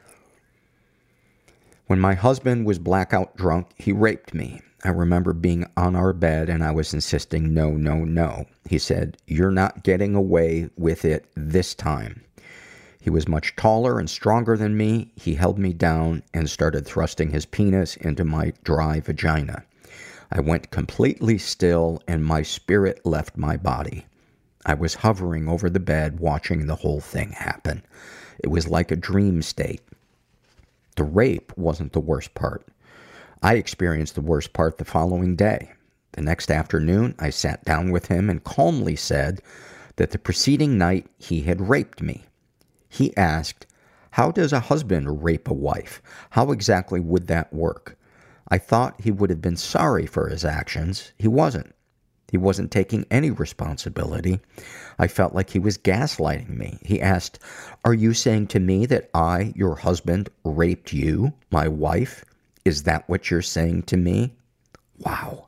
When my husband was blackout drunk, he raped me. I remember being on our bed and I was insisting, no, no, no. He said, you're not getting away with it this time. He was much taller and stronger than me. He held me down and started thrusting his penis into my dry vagina. I went completely still and my spirit left my body. I was hovering over the bed watching the whole thing happen. It was like a dream state. The rape wasn't the worst part. I experienced the worst part the following day. The next afternoon, I sat down with him and calmly said that the preceding night he had raped me. He asked, how does a husband rape a wife? How exactly would that work? I thought he would have been sorry for his actions. He wasn't. He wasn't taking any responsibility. I felt like he was gaslighting me. He asked, are you saying to me that I, your husband, raped you, my wife? Is that what you're saying to me? Wow.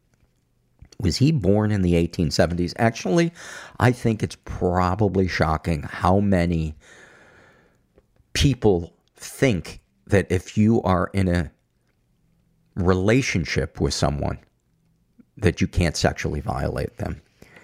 Was he born in the eighteen seventies? Actually, I think it's probably shocking how many people think that if you are in a relationship with someone, that you can't sexually violate them.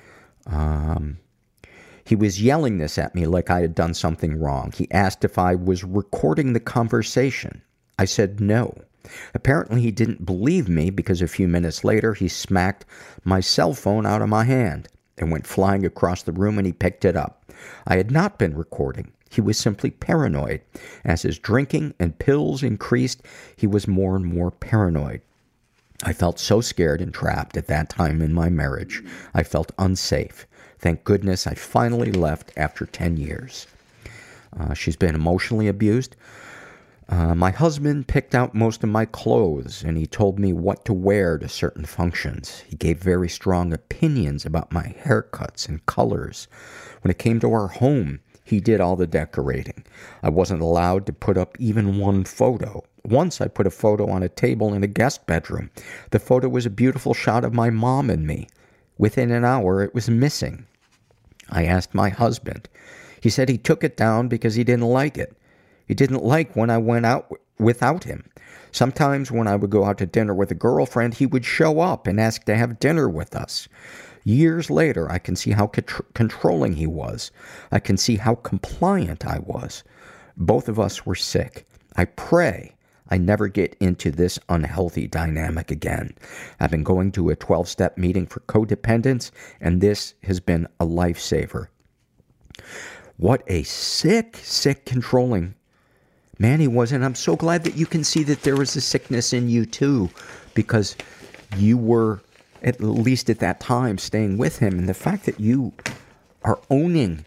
Um, he was yelling this at me like I had done something wrong. He asked if I was recording the conversation. I said no. Apparently he didn't believe me because a few minutes later he smacked my cell phone out of my hand and went flying across the room and he picked it up. I had not been recording. He was simply paranoid. As his drinking and pills increased, he was more and more paranoid. I felt so scared and trapped at that time in my marriage. I felt unsafe. Thank goodness I finally left after ten years. Uh, she's been emotionally abused. Uh, my husband picked out most of my clothes and he told me what to wear to certain functions. He gave very strong opinions about my haircuts and colors. When it came to our home, He did all the decorating. I wasn't allowed to put up even one photo. Once I put a photo on a table in a guest bedroom. The photo was a beautiful shot of my mom and me. Within an hour, it was missing. I asked my husband. He said he took it down because he didn't like it. He didn't like when I went out without him. Sometimes when I would go out to dinner with a girlfriend, he would show up and ask to have dinner with us. Years later, I can see how contr- controlling he was. I can see how compliant I was. Both of us were sick. I pray I never get into this unhealthy dynamic again. I've been going to a twelve-step meeting for codependence, and this has been a lifesaver. What a sick, sick, controlling man he was. And I'm so glad that you can see that there was a sickness in you too, because you were, at least at that time, staying with him. And the fact that you are owning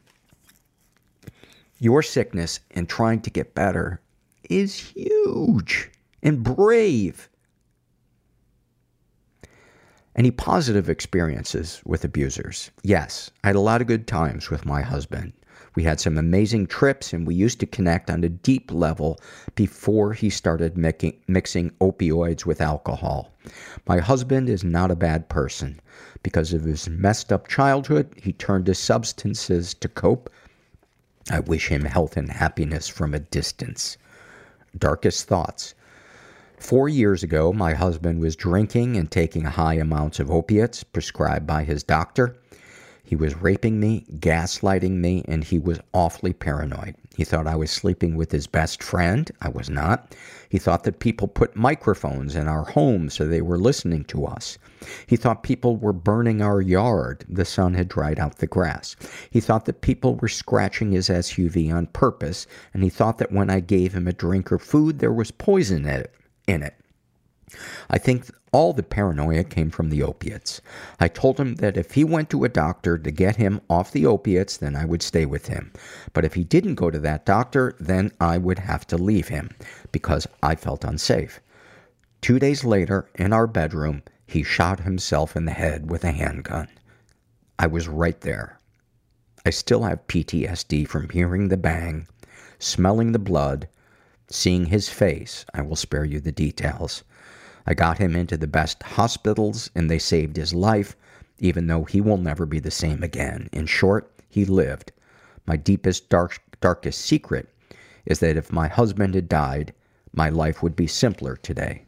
your sickness and trying to get better is huge and brave. Any positive experiences with abusers? Yes, I had a lot of good times with my husband. We had some amazing trips, and we used to connect on a deep level before he started mixing, mixing opioids with alcohol. My husband is not a bad person. Because of his messed up childhood, he turned to substances to cope. I wish him health and happiness from a distance. Darkest thoughts. Four years ago, my husband was drinking and taking high amounts of opiates prescribed by his doctor. He was raping me, gaslighting me, and he was awfully paranoid. He thought I was sleeping with his best friend. I was not. He thought that people put microphones in our home so they were listening to us. He thought people were burning our yard. The sun had dried out the grass. He thought that people were scratching his S U V on purpose, and he thought that when I gave him a drink or food, there was poison in it. In it. I think all the paranoia came from the opiates. I told him that if he went to a doctor to get him off the opiates, then I would stay with him. But if he didn't go to that doctor, then I would have to leave him because I felt unsafe. Two days later, in our bedroom, he shot himself in the head with a handgun. I was right there. I still have P T S D from hearing the bang, smelling the blood, seeing his face. I will spare you the details. I got him into the best hospitals, and they saved his life, even though he will never be the same again. In short, he lived. My deepest, dark, darkest secret is that if my husband had died, my life would be simpler today.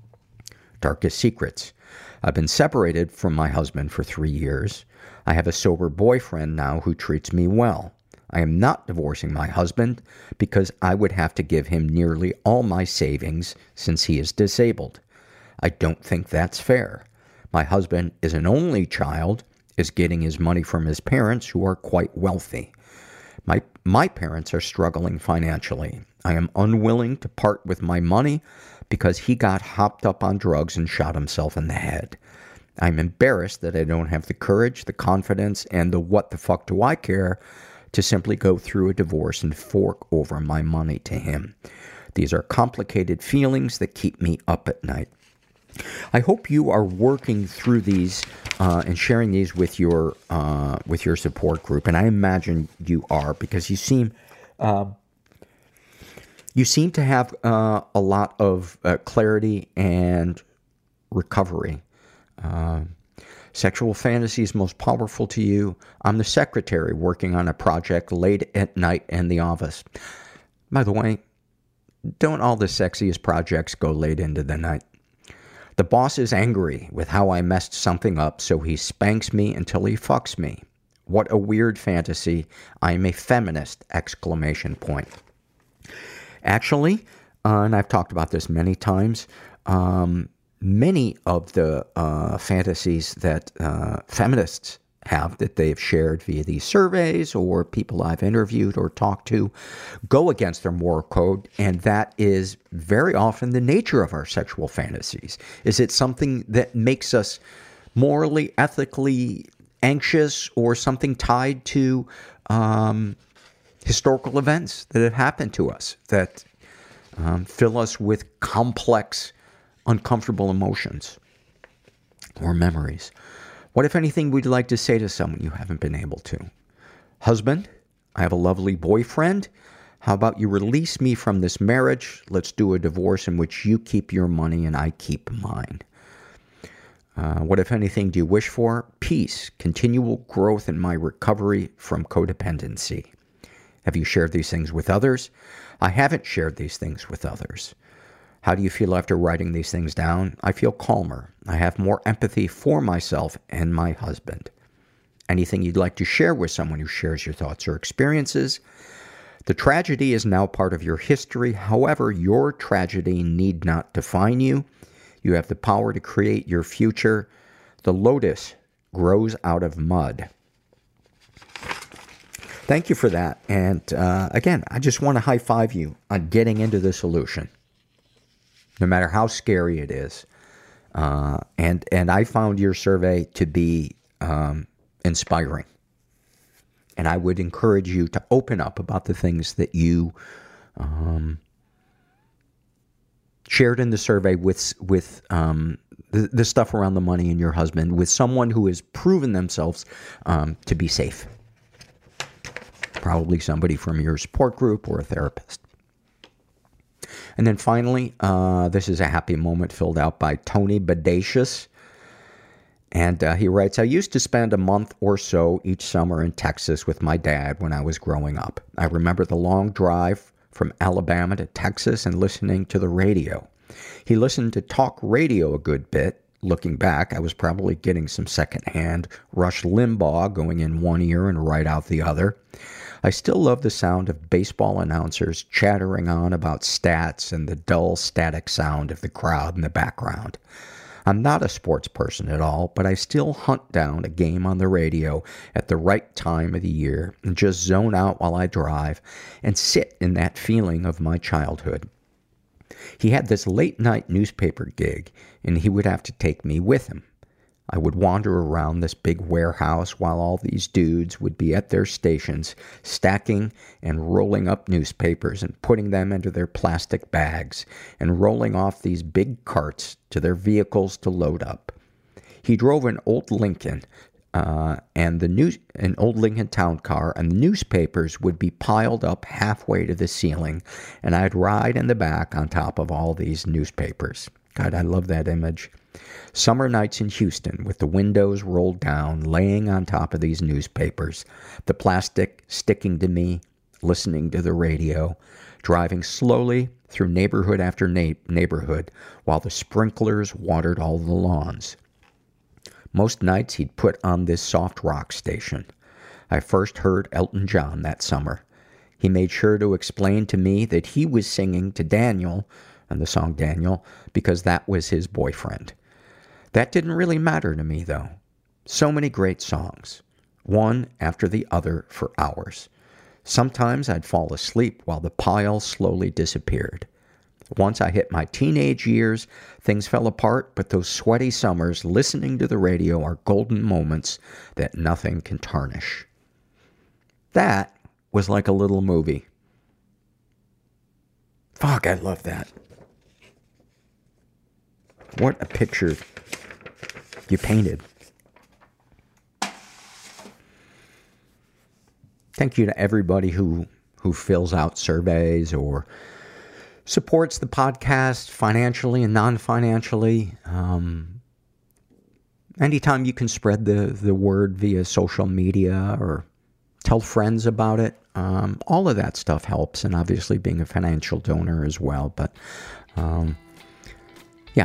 Darkest secrets. I've been separated from my husband for three years. I have a sober boyfriend now who treats me well. I am not divorcing my husband because I would have to give him nearly all my savings since he is disabled. I don't think that's fair. My husband is an only child, is getting his money from his parents who are quite wealthy. My, my parents are struggling financially. I am unwilling to part with my money because he got hopped up on drugs and shot himself in the head. I'm embarrassed that I don't have the courage, the confidence, and the what the fuck do I care to simply go through a divorce and fork over my money to him. These are complicated feelings that keep me up at night. I hope you are working through these uh, and sharing these with your uh, with your support group, and I imagine you are because you seem uh, you seem to have uh, a lot of uh, clarity and recovery. Uh, Sexual fantasies most powerful to you. I'm the secretary working on a project late at night in the office. By the way, don't all the sexiest projects go late into the night? The boss is angry with how I messed something up, so he spanks me until he fucks me. What a weird fantasy. I am a feminist! Exclamation point. Actually, uh, and I've talked about this many times, um, many of the uh, fantasies that uh, feminists have that they've shared via these surveys or people I've interviewed or talked to go against their moral code, and that is very often the nature of our sexual fantasies. Is it something that makes us morally, ethically anxious, or something tied to um, historical events that have happened to us that um, fill us with complex uncomfortable emotions or memories? What, if anything, would you like to say to someone you haven't been able to? Husband, I have a lovely boyfriend. How about you release me from this marriage? Let's do a divorce in which you keep your money and I keep mine. Uh, what, if anything, do you wish for? Peace, continual growth in my recovery from codependency. Have you shared these things with others? I haven't shared these things with others. How do you feel after writing these things down? I feel calmer. I have more empathy for myself and my husband. Anything you'd like to share with someone who shares your thoughts or experiences? The tragedy is now part of your history. However, your tragedy need not define you. You have the power to create your future. The lotus grows out of mud. Thank you for that. And uh, again, I just want to high five you on getting into the solution, no matter how scary it is. Uh, and and I found your survey to be um, inspiring. And I would encourage you to open up about the things that you um, shared in the survey with with um, the, the stuff around the money and your husband, with someone who has proven themselves um, to be safe. Probably somebody from your support group or a therapist. And then finally, uh, this is a happy moment filled out by Tony Bodacious. And uh, he writes, I used to spend a month or so each summer in Texas with my dad when I was growing up. I remember the long drive from Alabama to Texas and listening to the radio. He listened to talk radio a good bit. Looking back, I was probably getting some secondhand Rush Limbaugh going in one ear and right out the other. I still love the sound of baseball announcers chattering on about stats and the dull static sound of the crowd in the background. I'm not a sports person at all, but I still hunt down a game on the radio at the right time of the year and just zone out while I drive and sit in that feeling of my childhood. He had this late-night newspaper gig, and he would have to take me with him. I would wander around this big warehouse while all these dudes would be at their stations, stacking and rolling up newspapers and putting them into their plastic bags and rolling off these big carts to their vehicles to load up. He drove an old Lincoln, uh, and the news, an old Lincoln Town Car, and the newspapers would be piled up halfway to the ceiling, and I'd ride in the back on top of all these newspapers. God, I love that image. Summer nights in Houston with the windows rolled down, laying on top of these newspapers, the plastic sticking to me, listening to the radio, driving slowly through neighborhood after na- neighborhood while the sprinklers watered all the lawns. Most nights he'd put on this soft rock station. I first heard Elton John that summer. He made sure to explain to me that he was singing to Daniel, and the song Daniel, because that was his boyfriend. That didn't really matter to me, though. So many great songs, one after the other for hours. Sometimes I'd fall asleep while the pile slowly disappeared. Once I hit my teenage years, things fell apart, but those sweaty summers listening to the radio are golden moments that nothing can tarnish. That was like a little movie. Fuck, I love that. What a picture you painted. Thank you to everybody who, who fills out surveys or supports the podcast financially and non-financially. Um, anytime you can spread the, the word via social media or tell friends about it, um, all of that stuff helps, and obviously being a financial donor as well. But um, yeah.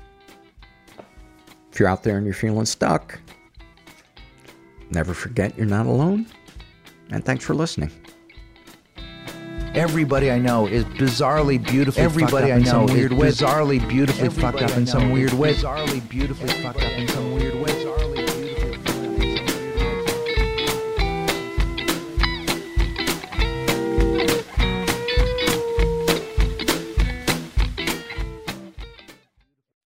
If you're out there and you're feeling stuck, never forget you're not alone. And thanks for listening. Everybody I know is bizarrely beautifully Everybody fucked up I in know some weird way. Bizarrely beautifully Everybody fucked up in some weird way. Bizarrely beautifully fucked up in some weird way.